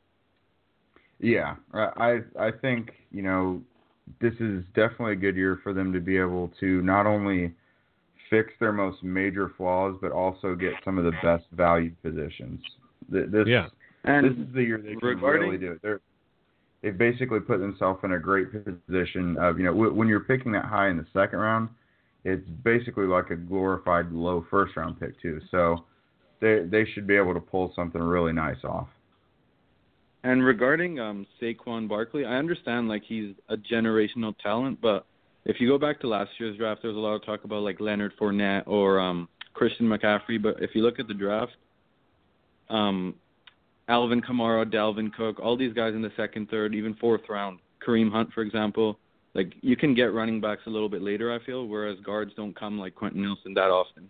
Yeah, I I think, you know, this is definitely a good year for them to be able to not only fix their most major flaws, but also get some of the best value positions. This, yeah. And this is the year they can regarding, really do it. They're, they've basically put themselves in a great position of, you know, w- when you're picking that high in the second round, it's basically like a glorified low first round pick too. So they they should be able to pull something really nice off. And regarding um, Saquon Barkley, I understand like he's a generational talent, but if you go back to last year's draft, there was a lot of talk about like Leonard Fournette or um, Christian McCaffrey. But if you look at the draft, um, Alvin Kamara, Dalvin Cook, all these guys in the second, third, even fourth round, Kareem Hunt, for example, like you can get running backs a little bit later, I feel, whereas guards don't come like Quentin Nelson that often.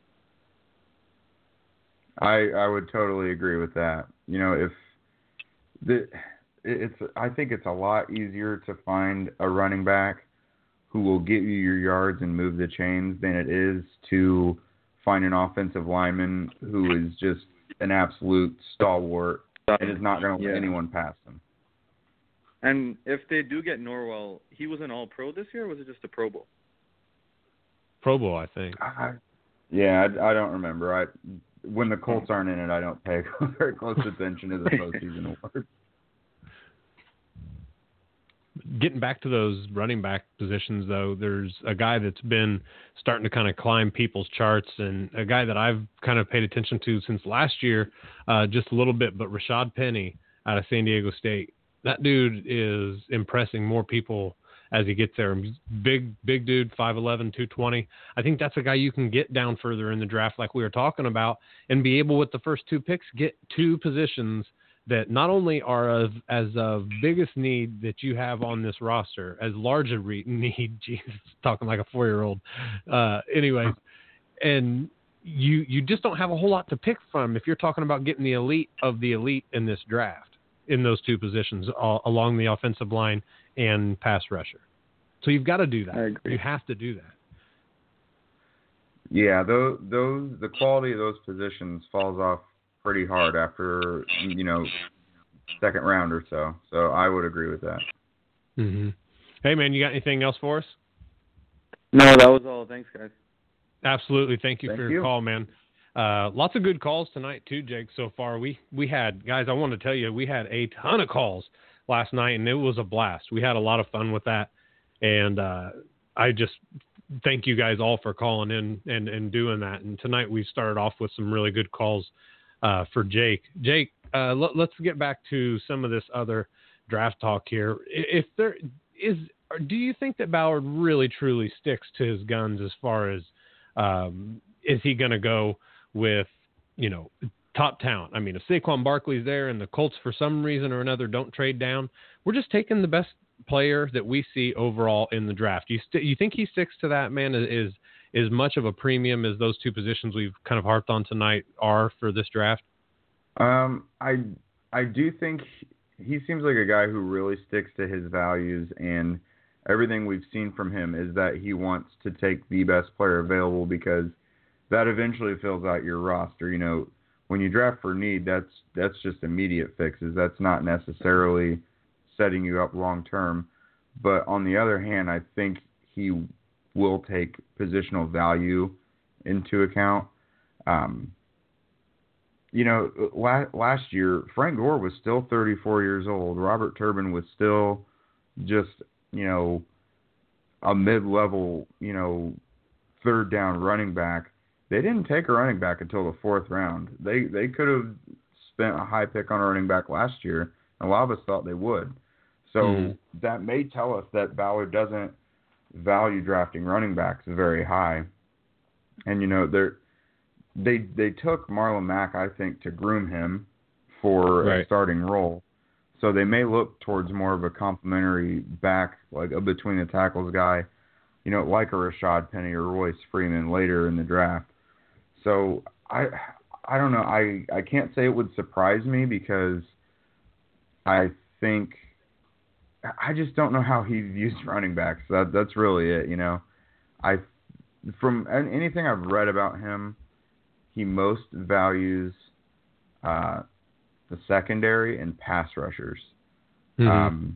I I would totally agree with that. You know, if the it's I think it's a lot easier to find a running back who will get you your yards and move the chains than it is to find an offensive lineman who is just an absolute stalwart and is not going to let Yeah. anyone pass them. And if they do get Norwell, he was an All-Pro this year, or was it just a Pro Bowl? Pro Bowl, I think. I, yeah, I, I don't remember. I when the Colts aren't in it, I don't pay very close attention to the postseason awards. Getting back to those running back positions, though, there's a guy that's been starting to kind of climb people's charts, and a guy that I've kind of paid attention to since last year, uh, just a little bit, but Rashad Penny out of San Diego State. That dude is impressing more people as he gets there. Big, big dude, five eleven, two twenty. I think that's a guy you can get down further in the draft like we were talking about and be able with the first two picks get two positions that not only are of as of biggest need that you have on this roster, as large a re- need, Jesus, talking like a four-year-old. Uh, anyways, and you you just don't have a whole lot to pick from if you're talking about getting the elite of the elite in this draft in those two positions uh, along the offensive line and pass rusher. So you've got to do that. I agree. You have to do that. Yeah, those, those the quality of those positions falls off pretty hard after, you know, second round or so. So I would agree with that. Mm-hmm. Hey, man, you got anything else for us? No, that was all. Thanks, guys. Absolutely. Thank you Thank for your you. call, man. Uh, lots of good calls tonight too, Jake, so far. We we had, guys, I want to tell you, we had a ton of calls last night, and it was a blast. We had a lot of fun with that, and uh, I just thank you guys all for calling in and, and doing that. And tonight we started off with some really good calls uh, for Jake. Jake, uh, let, let's get back to some of this other draft talk here. If there is, do you think that Ballard really truly sticks to his guns as far as um, is he going to go with, you know, top talent? I mean, if Saquon Barkley's there and the Colts for some reason or another don't trade down, we're just taking the best player that we see overall in the draft. You st- you think he sticks to that, man? Is is much of a premium as those two positions we've kind of harped on tonight are for this draft? Um, I I do think he seems like a guy who really sticks to his values, and everything we've seen from him is that he wants to take the best player available because that eventually fills out your roster. You know, when you draft for need, that's that's just immediate fixes. That's not necessarily setting you up long term. But on the other hand, I think he will take positional value into account. Um, you know, la- last year, Frank Gore was still thirty-four years old. Robert Turbin was still just, you know, a mid-level, you know, third down running back. They didn't take a running back until the fourth round. They they could have spent a high pick on a running back last year, and a lot of us thought they would. So mm. that may tell us that Ballard doesn't value drafting running backs very high. And, you know, they're, they they took Marlon Mack, I think, to groom him for right. a starting role. So they may look towards more of a complimentary back, like a between the tackles guy, you know, like a Rashad Penny or Royce Freeman later in the draft. So I I don't know. I, I can't say it would surprise me because I think I just don't know how he views running backs. That that's really it, you know. I from anything I've read about him, he most values uh, the secondary and pass rushers. Mm-hmm. Um,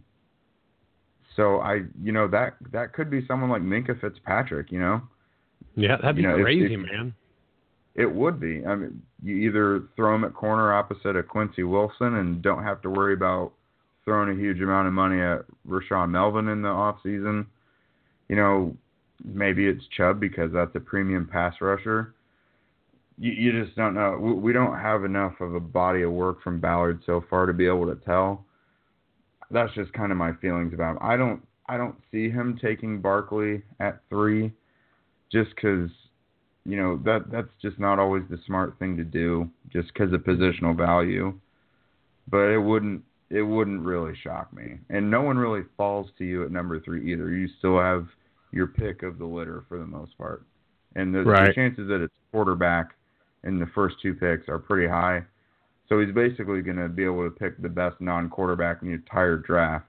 so I, you know, that that could be someone like Minkah Fitzpatrick, you know. Yeah, that'd be you know, crazy, if, if, man. It would be. I mean, you either throw him at corner opposite of Quincy Wilson and don't have to worry about throwing a huge amount of money at Rashawn Melvin in the off season. You know, maybe it's Chubb because that's a premium pass rusher. You, you just don't know. We, we don't have enough of a body of work from Ballard so far to be able to tell. That's just kind of my feelings about him. I don't, I don't see him taking Barkley at three, just because, you know, that that's just not always the smart thing to do, just because of positional value. But it wouldn't, it wouldn't really shock me. And no one really falls to you at number three either. You still have your pick of the litter for the most part. And the, right. the chances that it's quarterback in the first two picks are pretty high. So he's basically going to be able to pick the best non-quarterback in the entire draft.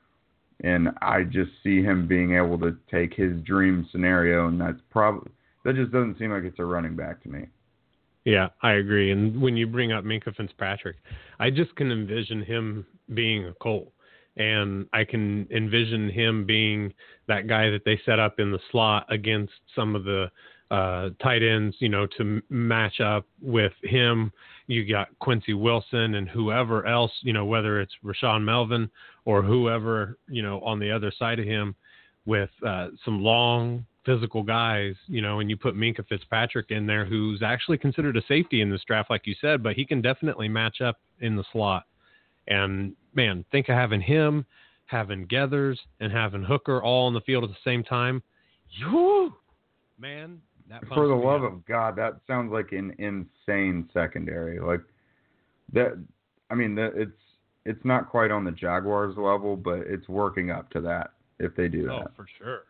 And I just see him being able to take his dream scenario, and that's probably that just doesn't seem like it's a running back to me. Yeah, I agree. And when you bring up Minkah Fitzpatrick, I just can envision him being a Colt. And I can envision him being that guy that they set up in the slot against some of the uh, tight ends, you know, to m- match up with him. You got Quincy Wilson and whoever else, you know, whether it's Rashawn Melvin or whoever, you know, on the other side of him with uh, some long physical guys, you know, and you put Minkah Fitzpatrick in there, who's actually considered a safety in this draft, like you said, but he can definitely match up in the slot. And, man, think of having him, having Geathers, and having Hooker all on the field at the same time. Yoo! Man, that For the love out. of God, that sounds like an insane secondary. Like, that, I mean, that it's it's not quite on the Jaguars level, but it's working up to that if they do that. Oh, for sure.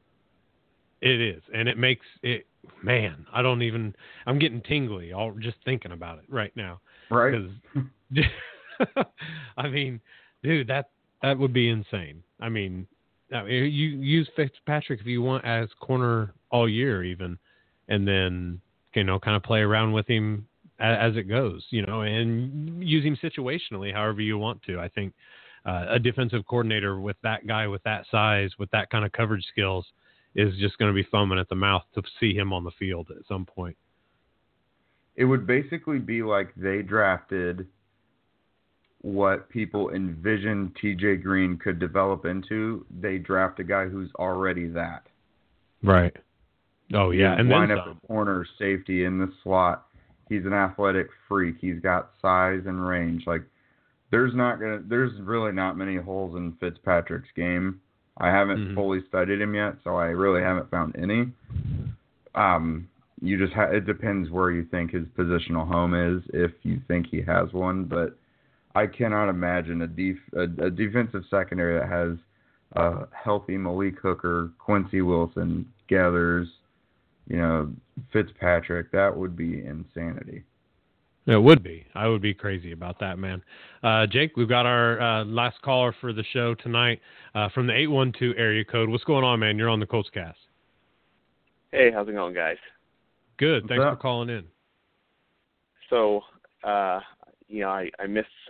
It is. And it makes it, man, I don't even, I'm getting tingly all just thinking about it right now. Right. I mean, dude, that that would be insane. I mean, I mean, you use Fitzpatrick if you want as corner all year, even, and then you know, kind of play around with him as, as it goes, you know, and use him situationally, however you want to. I think uh, a defensive coordinator with that guy, with that size, with that kind of coverage skills, is just going to be foaming at the mouth to see him on the field at some point. It would basically be like they drafted what people envisioned T J Green could develop into. They draft a guy who's already that. Right. Oh, yeah. And line then up the corner, safety in the slot. He's an athletic freak. He's got size and range. Like, there's not gonna, there's really not many holes in Fitzpatrick's game. I haven't mm-hmm. fully studied him yet, so I really haven't found any. Um, you just ha- it depends where you think his positional home is, if you think he has one. But I cannot imagine a, def- a, a defensive secondary that has a healthy Malik Hooker, Quincy Wilson, Geathers, you know, Fitzpatrick. That would be insanity. It would be. I would be crazy about that, man. Uh, Jake, we've got our uh, last caller for the show tonight uh, from the eight one two area code. What's going on, man? You're on the Colts Cast. Hey, how's it going, guys? Good. What's Thanks up? for calling in. So, uh, you know, I, I missed some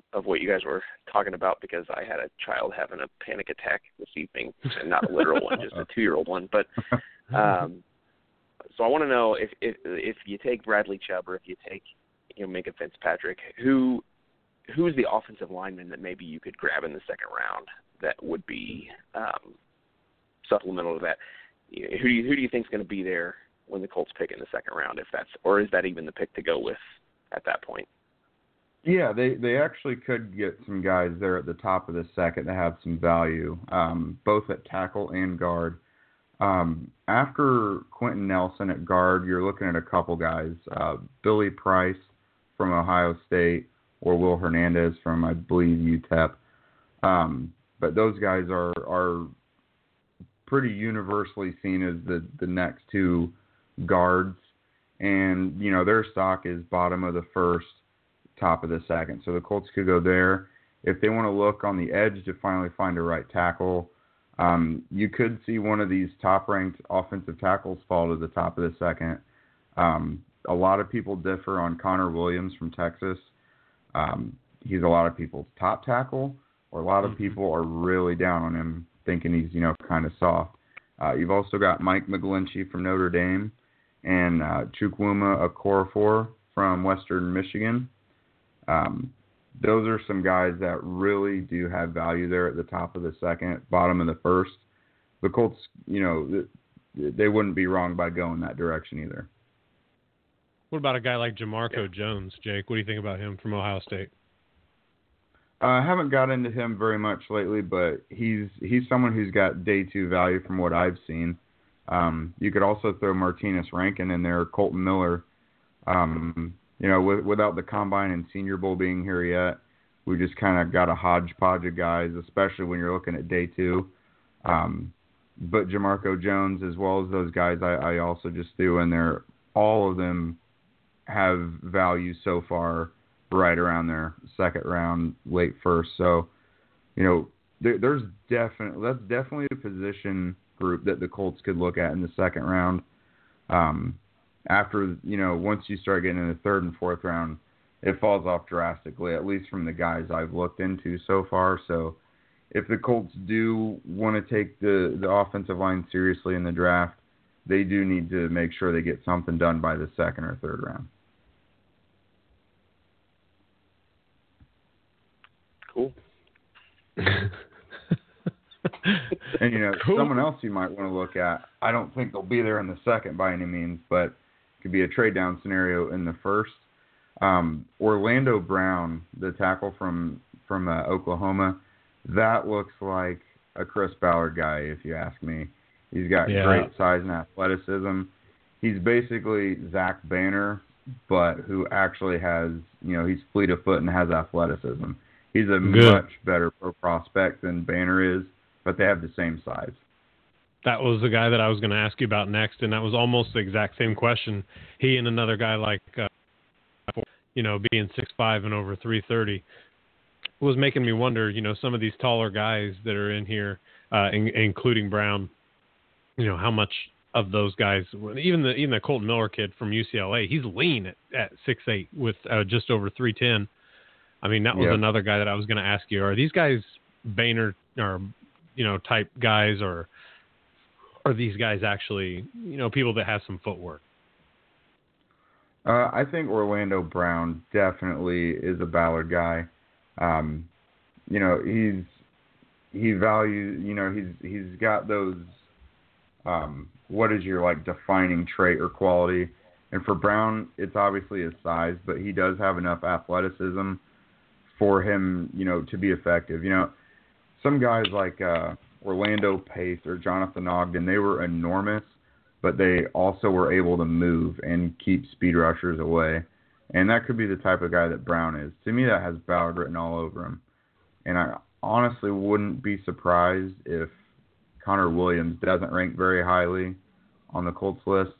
of what you guys were talking about because I had a child having a panic attack this evening, and not a literal one, just a two-year-old one. But um, so I want to know if, if if you take Bradley Chubb or if you take you know Minkah Fitzpatrick, who who's the offensive lineman that maybe you could grab in the second round that would be um, supplemental to that? Who do you who do you think is going to be there when the Colts pick in the second round? If that's or is that even the pick to go with at that point? Yeah, they, they actually could get some guys there at the top of the second that have some value, um, both at tackle and guard. Um, after Quentin Nelson at guard, you're looking at a couple guys, uh, Billy Price from Ohio State or Will Hernandez from, I believe, U T E P. Um, but those guys are are pretty universally seen as the, the next two guards. And, you know, their stock is bottom of the first, top of the second. So the Colts could go there. If they want to look on the edge to finally find a right tackle, um, you could see one of these top-ranked offensive tackles fall to the top of the second. Um, a lot of people differ on Connor Williams from Texas. Um, he's a lot of people's top tackle, or a lot of people are really down on him, thinking he's, you know, kind of soft. Uh, you've also got Mike McGlinchey from Notre Dame and uh, Chukwuma Okorafor from Western Michigan. Um, those are some guys that really do have value there at the top of the second, bottom of the first. The Colts, you know, they wouldn't be wrong by going that direction either. What about a guy like Jamarco yeah. Jones, Jake? What do you think about him from Ohio State? Uh, I haven't got into him very much lately, but he's he's someone who's got day two value from what I've seen. Um, you could also throw Martinez Rankin in there, Colton Miller. Um, You know, with, without the Combine and Senior Bowl being here yet, we just kind of got a hodgepodge of guys, especially when you're looking at day two. Um, but Jamarco Jones, as well as those guys, I, I also just threw in there. All of them have value so far, right around there, second round, late first. So, you know, there, there's definitely that's definitely a position group that the Colts could look at in the second round. Um, After, you know, once you start getting in the third and fourth round, it falls off drastically, at least from the guys I've looked into so far. So if the Colts do want to take the, the offensive line seriously in the draft, they do need to make sure they get something done by the second or third round. Cool. And, you know, cool. someone else you might want to look at, I don't think they'll be there in the second by any means, but could be a trade down scenario in the first. Um, Orlando Brown, the tackle from from uh, Oklahoma, that looks like a Chris Ballard guy, if you ask me. He's got yeah. great size and athleticism. He's basically Zach Banner, but who actually has, you know, he's fleet of foot and has athleticism. He's a Good. much better pro prospect than Banner is, but they have the same size. That was the guy that I was going to ask you about next, and that was almost the exact same question. He and another guy like, uh, you know, being six five and over three thirty was making me wonder, you know, some of these taller guys that are in here, uh, in, including Brown, you know, how much of those guys, even the even the Colton Miller kid from U C L A, he's lean at, at six eight with uh, just over three ten. I mean, that was yep. another guy that I was going to ask you. Are these guys Boehner or, you know, type guys, or are these guys actually, you know, people that have some footwork? Uh, I think Orlando Brown definitely is a Ballard guy. Um, you know, he's he values, you know, he's he's got those. Um, what is your like defining trait or quality? And for Brown, it's obviously his size, but he does have enough athleticism for him, you know, to be effective. You know, some guys like uh, Orlando Pace or Jonathan Ogden, they were enormous, but they also were able to move and keep speed rushers away. And that could be the type of guy that Brown is. To me, that has Ballard written all over him. And I honestly wouldn't be surprised if Connor Williams doesn't rank very highly on the Colts list.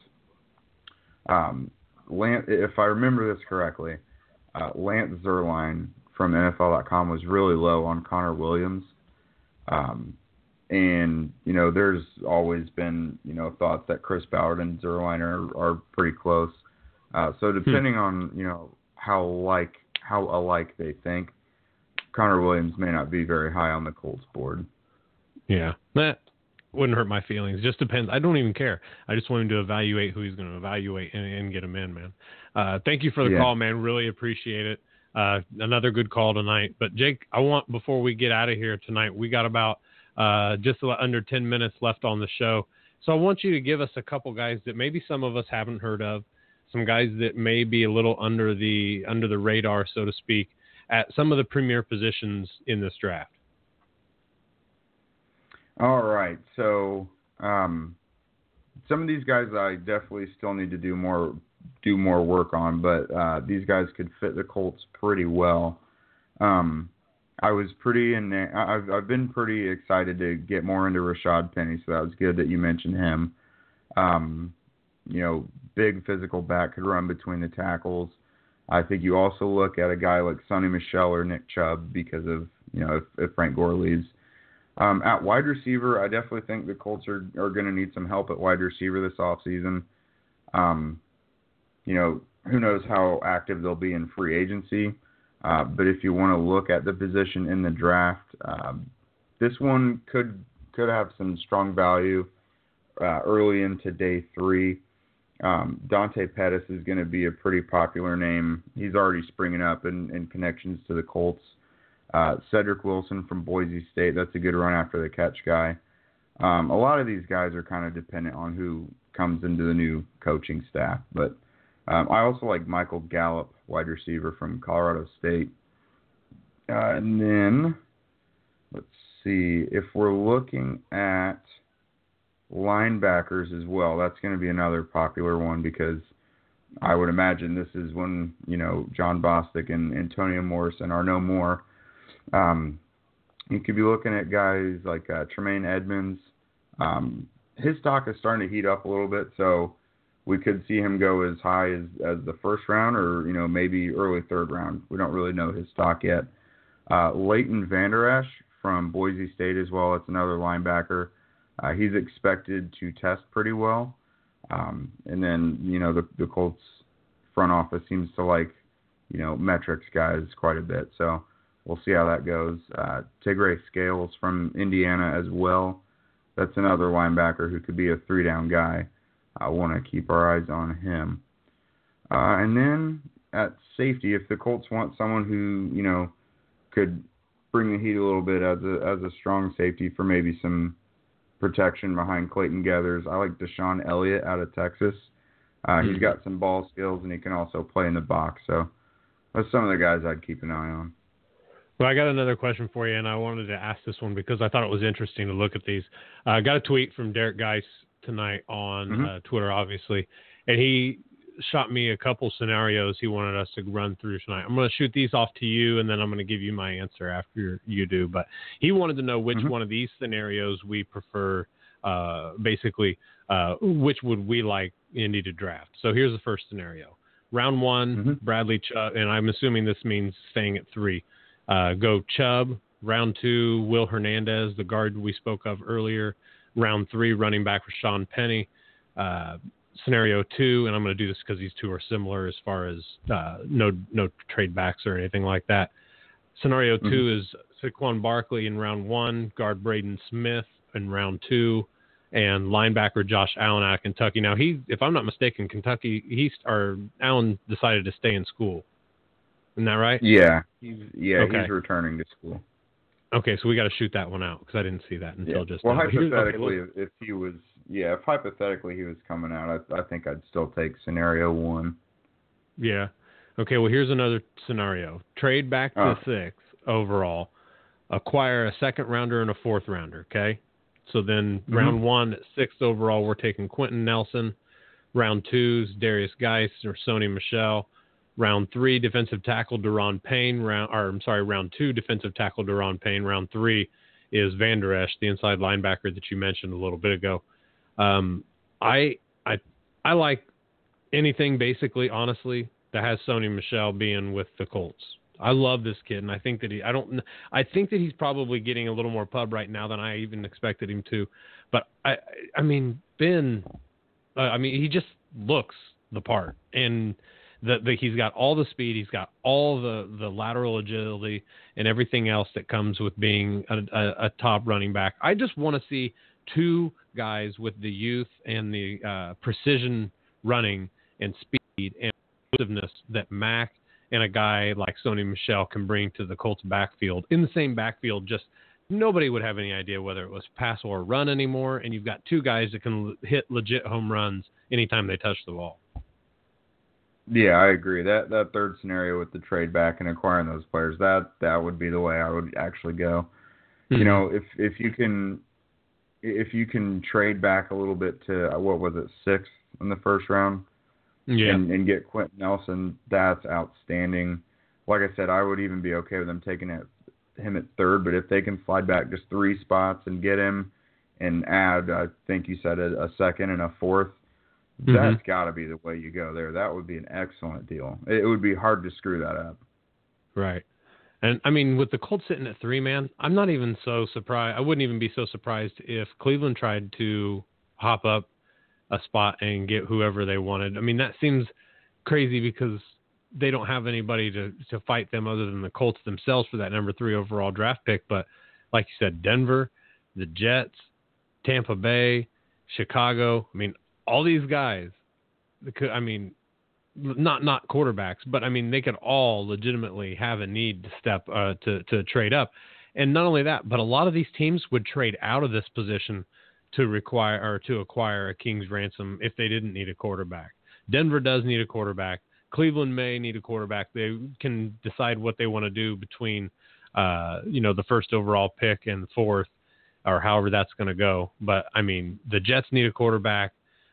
Um, Lance, if I remember this correctly, uh, Lance Zierlein from N F L dot com was really low on Connor Williams. Um, and, you know, there's always been, you know, thoughts that Chris Ballard and Zierlein are, are pretty close. Uh, so depending hmm. on, you know, how like how alike they think, Connor Williams may not be very high on the Colts board. Yeah, that wouldn't hurt my feelings. Just depends. I don't even care. I just want him to evaluate who he's going to evaluate and, and get him in, man. Uh, thank you for the Yeah. call, man. Really appreciate it. Uh, another good call tonight. But Jake, I want, before we get out of here tonight, we got about uh, just under ten minutes left on the show. So I want you to give us a couple guys that maybe some of us haven't heard of, some guys that may be a little under the under the radar, so to speak, at some of the premier positions in this draft. All right, so um, some of these guys I definitely still need to do more do more work on, but uh, these guys could fit the Colts pretty well. Um, I was pretty in I've I've been pretty excited to get more into Rashad Penny, so that was good that you mentioned him. Um, you know, big physical back, could run between the tackles. I think you also look at a guy like Sonny Michel or Nick Chubb because of, you know, if, if Frank Gore leaves. Um, at wide receiver, I definitely think the Colts are, are going to need some help at wide receiver this offseason. Um, you know, who knows how active they'll be in free agency. Uh, but if you want to look at the position in the draft, um, this one could could have some strong value uh, early into day three. Um, Dante Pettis is going to be a pretty popular name. He's already springing up in, in connections to the Colts. Uh, Cedric Wilson from Boise State, that's a good run after the catch guy. Um, a lot of these guys are kind of dependent on who comes into the new coaching staff. But um, I also like Michael Gallup, wide receiver from Colorado State. Uh, and then, let's see, if we're looking at linebackers as well, that's going to be another popular one because I would imagine this is when, you know, John Bostic and Antonio Morrison are no more. Um, you could be looking at guys like uh, Tremaine Edmonds. Um, his stock is starting to heat up a little bit, so we could see him go as high as, as the first round or, you know, maybe early third round. We don't really know his stock yet. Uh, Leighton Vander Esch from Boise State as well. It's another linebacker. Uh, he's expected to test pretty well. Um, and then, you know, the, the Colts front office seems to like, you know, metrics guys quite a bit. So we'll see how that goes. Uh, Tigray Scales from Indiana as well. That's another linebacker who could be a three-down guy. I want to keep our eyes on him. Uh, and then at safety, if the Colts want someone who, you know, could bring the heat a little bit as a as a strong safety for maybe some protection behind Clayton Gathers, I like Deshaun Elliott out of Texas. Uh, mm-hmm. He's got some ball skills, and he can also play in the box. So that's some of the guys I'd keep an eye on. Well, I got another question for you, and I wanted to ask this one because I thought it was interesting to look at these. I uh, got a tweet from Derek Geis tonight on mm-hmm. uh, Twitter, obviously, and he shot me a couple scenarios he wanted us to run through tonight. I'm going to shoot these off to you, and then I'm going to give you my answer after you do. But he wanted to know which mm-hmm. one of these scenarios we prefer, uh, basically, uh, which would we like Indy to draft. So here's the first scenario. Round one, mm-hmm. Bradley Chubb, and I'm assuming this means staying at three. Uh, go Chubb. Round two, Will Hernandez, the guard we spoke of earlier. Round three, running back Rashad Penny. Uh, scenario two, and I'm going to do this because these two are similar as far as uh, no no trade backs or anything like that. Scenario mm-hmm. two is Saquon Barkley in round one, guard Braden Smith in round two, and linebacker Josh Allen out of Kentucky. Now, he, if I'm not mistaken, Kentucky, he's or Allen decided to stay in school. Isn't that right? Yeah, he's yeah okay. he's returning to school. Okay, so we got to shoot that one out because I didn't see that until yeah. just well, now. hypothetically, okay, if he was yeah, if hypothetically he was coming out, I, I think I'd still take scenario one. Yeah. Okay. Well, here's another scenario: trade back to oh. six overall, acquire a second rounder and a fourth rounder. Okay. So then mm-hmm. round one, sixth overall, we're taking Quentin Nelson. Round two's Darius Geis or Sony Michel. Round three, defensive tackle Daron Payne. Round, or I'm sorry, round two, defensive tackle Daron Payne. Round three is Vander Esch, the inside linebacker that you mentioned a little bit ago. Um, I I I like anything basically, honestly, that has Sony Michel being with the Colts. I love this kid, and I think that he I don't I think that he's probably getting a little more pub right now than I even expected him to. But I I mean Ben, uh, I mean he just looks the part, and the, the he's got all the speed, he's got all the, the lateral agility and everything else that comes with being a, a, a top running back. I just want to see two guys with the youth and the uh, precision running and speed and explosiveness that Mac and a guy like Sony Michel can bring to the Colts backfield. In the same backfield, just nobody would have any idea whether it was pass or run anymore, and you've got two guys that can hit legit home runs anytime they touch the ball. Yeah, I agree. That that third scenario with the trade back and acquiring those players, that that would be the way I would actually go. Mm-hmm. You know, if if you can if you can trade back a little bit to what was it, sixth in the first round, yeah, and, and get Quentin Nelson, that's outstanding. Like I said, I would even be okay with them taking it, him at third, but if they can slide back just three spots and get him and add, I think you said a, a second and a fourth, mm-hmm. that's got to be the way you go there. That would be an excellent deal. It would be hard to screw that up. Right. And, I mean, with the Colts sitting at three, man, I'm not even so surprised. I wouldn't even be so surprised if Cleveland tried to hop up a spot and get whoever they wanted. I mean, that seems crazy because they don't have anybody to, to fight them other than the Colts themselves for that number three overall draft pick. But like you said, Denver, the Jets, Tampa Bay, Chicago, I mean, all these guys, I mean, not not quarterbacks, but I mean, they could all legitimately have a need to step uh, to to trade up, and not only that, but a lot of these teams would trade out of this position to require or to acquire a king's ransom if they didn't need a quarterback. Denver does need a quarterback. Cleveland may need a quarterback. They can decide what they want to do between, uh, you know, the first overall pick and the fourth, or however that's going to go. But I mean, the Jets need a quarterback.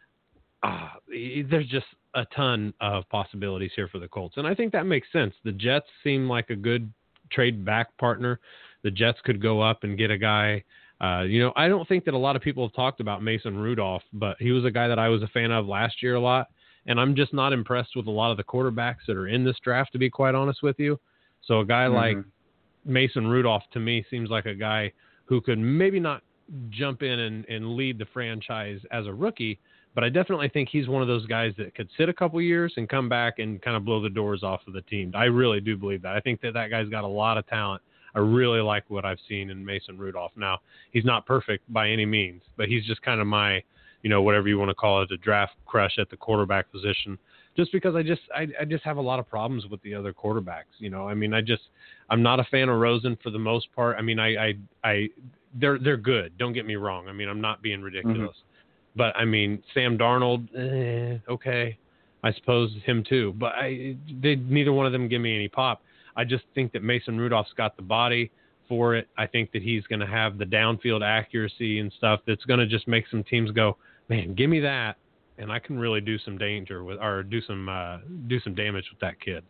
Uh, there's just a ton of possibilities here for the Colts. And I think that makes sense. The Jets seem like a good trade back partner. The Jets could go up and get a guy. Uh, you know, I don't think that a lot of people have talked about Mason Rudolph, but he was a guy that I was a fan of last year a lot. And I'm just not impressed with a lot of the quarterbacks that are in this draft, to be quite honest with you. So a guy mm-hmm. like Mason Rudolph, to me, seems like a guy who could maybe not jump in and, and lead the franchise as a rookie, but I definitely think he's one of those guys that could sit a couple years and come back and kind of blow the doors off of the team. I really do believe that. I think that that guy's got a lot of talent. I really like what I've seen in Mason Rudolph. Now, he's not perfect by any means, but he's just kind of my, you know, whatever you want to call it, a draft crush at the quarterback position, just because I just I, I just have a lot of problems with the other quarterbacks. You know, I mean, I just I'm not a fan of Rosen for the most part. I mean, I I, I they're they're good. Don't get me wrong. I mean, I'm not being ridiculous. Mm-hmm. But, I mean, Sam Darnold, eh, okay, I suppose him too. But I, they, neither one of them give me any pop. I just think that Mason Rudolph's got the body for it. I think that he's going to have the downfield accuracy and stuff that's going to just make some teams go, man, give me that, and I can really do some danger with, or do some uh, do some damage with that kid.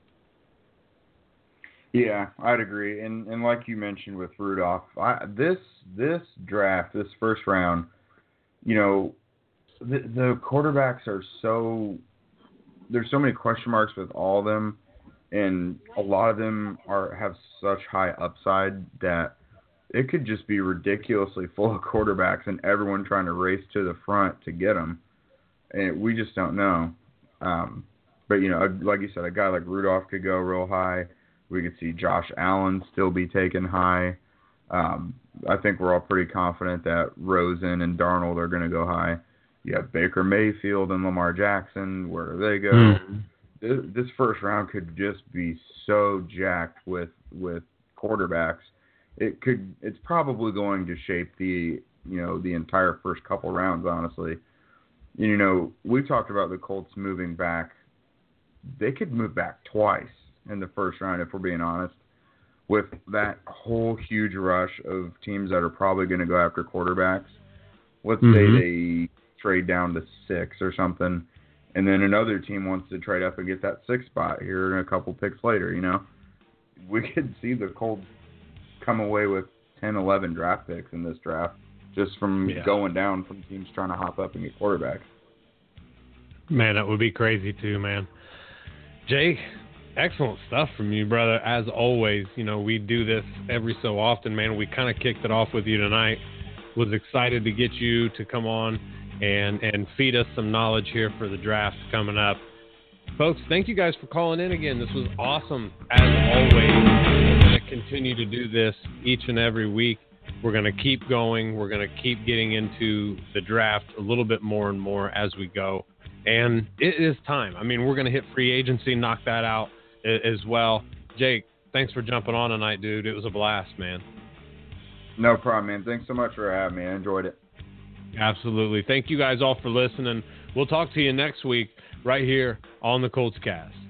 Yeah, I'd agree. And and like you mentioned with Rudolph, I, this this draft, this first round, you know, The, the quarterbacks are so – there's so many question marks with all of them, and a lot of them are have such high upside that it could just be ridiculously full of quarterbacks and everyone trying to race to the front to get them. And we just don't know. Um, but, you know, like you said, a guy like Rudolph could go real high. We could see Josh Allen still be taken high. Um, I think we're all pretty confident that Rosen and Darnold are going to go high. You have Baker Mayfield and Lamar Jackson. Where do they go? Mm. This, this first round could just be so jacked with with quarterbacks. It could. It's probably going to shape the you know the entire first couple rounds. Honestly, you know we talked about the Colts moving back. They could move back twice in the first round if we're being honest. With that whole huge rush of teams that are probably going to go after quarterbacks. Let's mm-hmm. say they trade down to six or something, and then another team wants to trade up and get that sixth spot here in a couple picks later, you know. We could see the Colts come away with ten, eleven draft picks in this draft just from yeah. going down from teams trying to hop up and get quarterbacks. Man, that would be crazy too, man. Jay, excellent stuff from you, brother. As always, you know, we do this every so often, man. We kind of kicked it off with you tonight. Was excited to get you to come on and and feed us some knowledge here for the draft coming up. Folks, thank you guys for calling in again. This was awesome, as always. We're going to continue to do this each and every week. We're going to keep going. We're going to keep getting into the draft a little bit more and more as we go. And it is time. I mean, we're going to hit free agency, knock that out as well. Jake, thanks for jumping on tonight, dude. It was a blast, man. No problem, man. Thanks so much for having me. I enjoyed it. Absolutely. Thank you guys all for listening. We'll talk to you next week right here on the Colts Cast.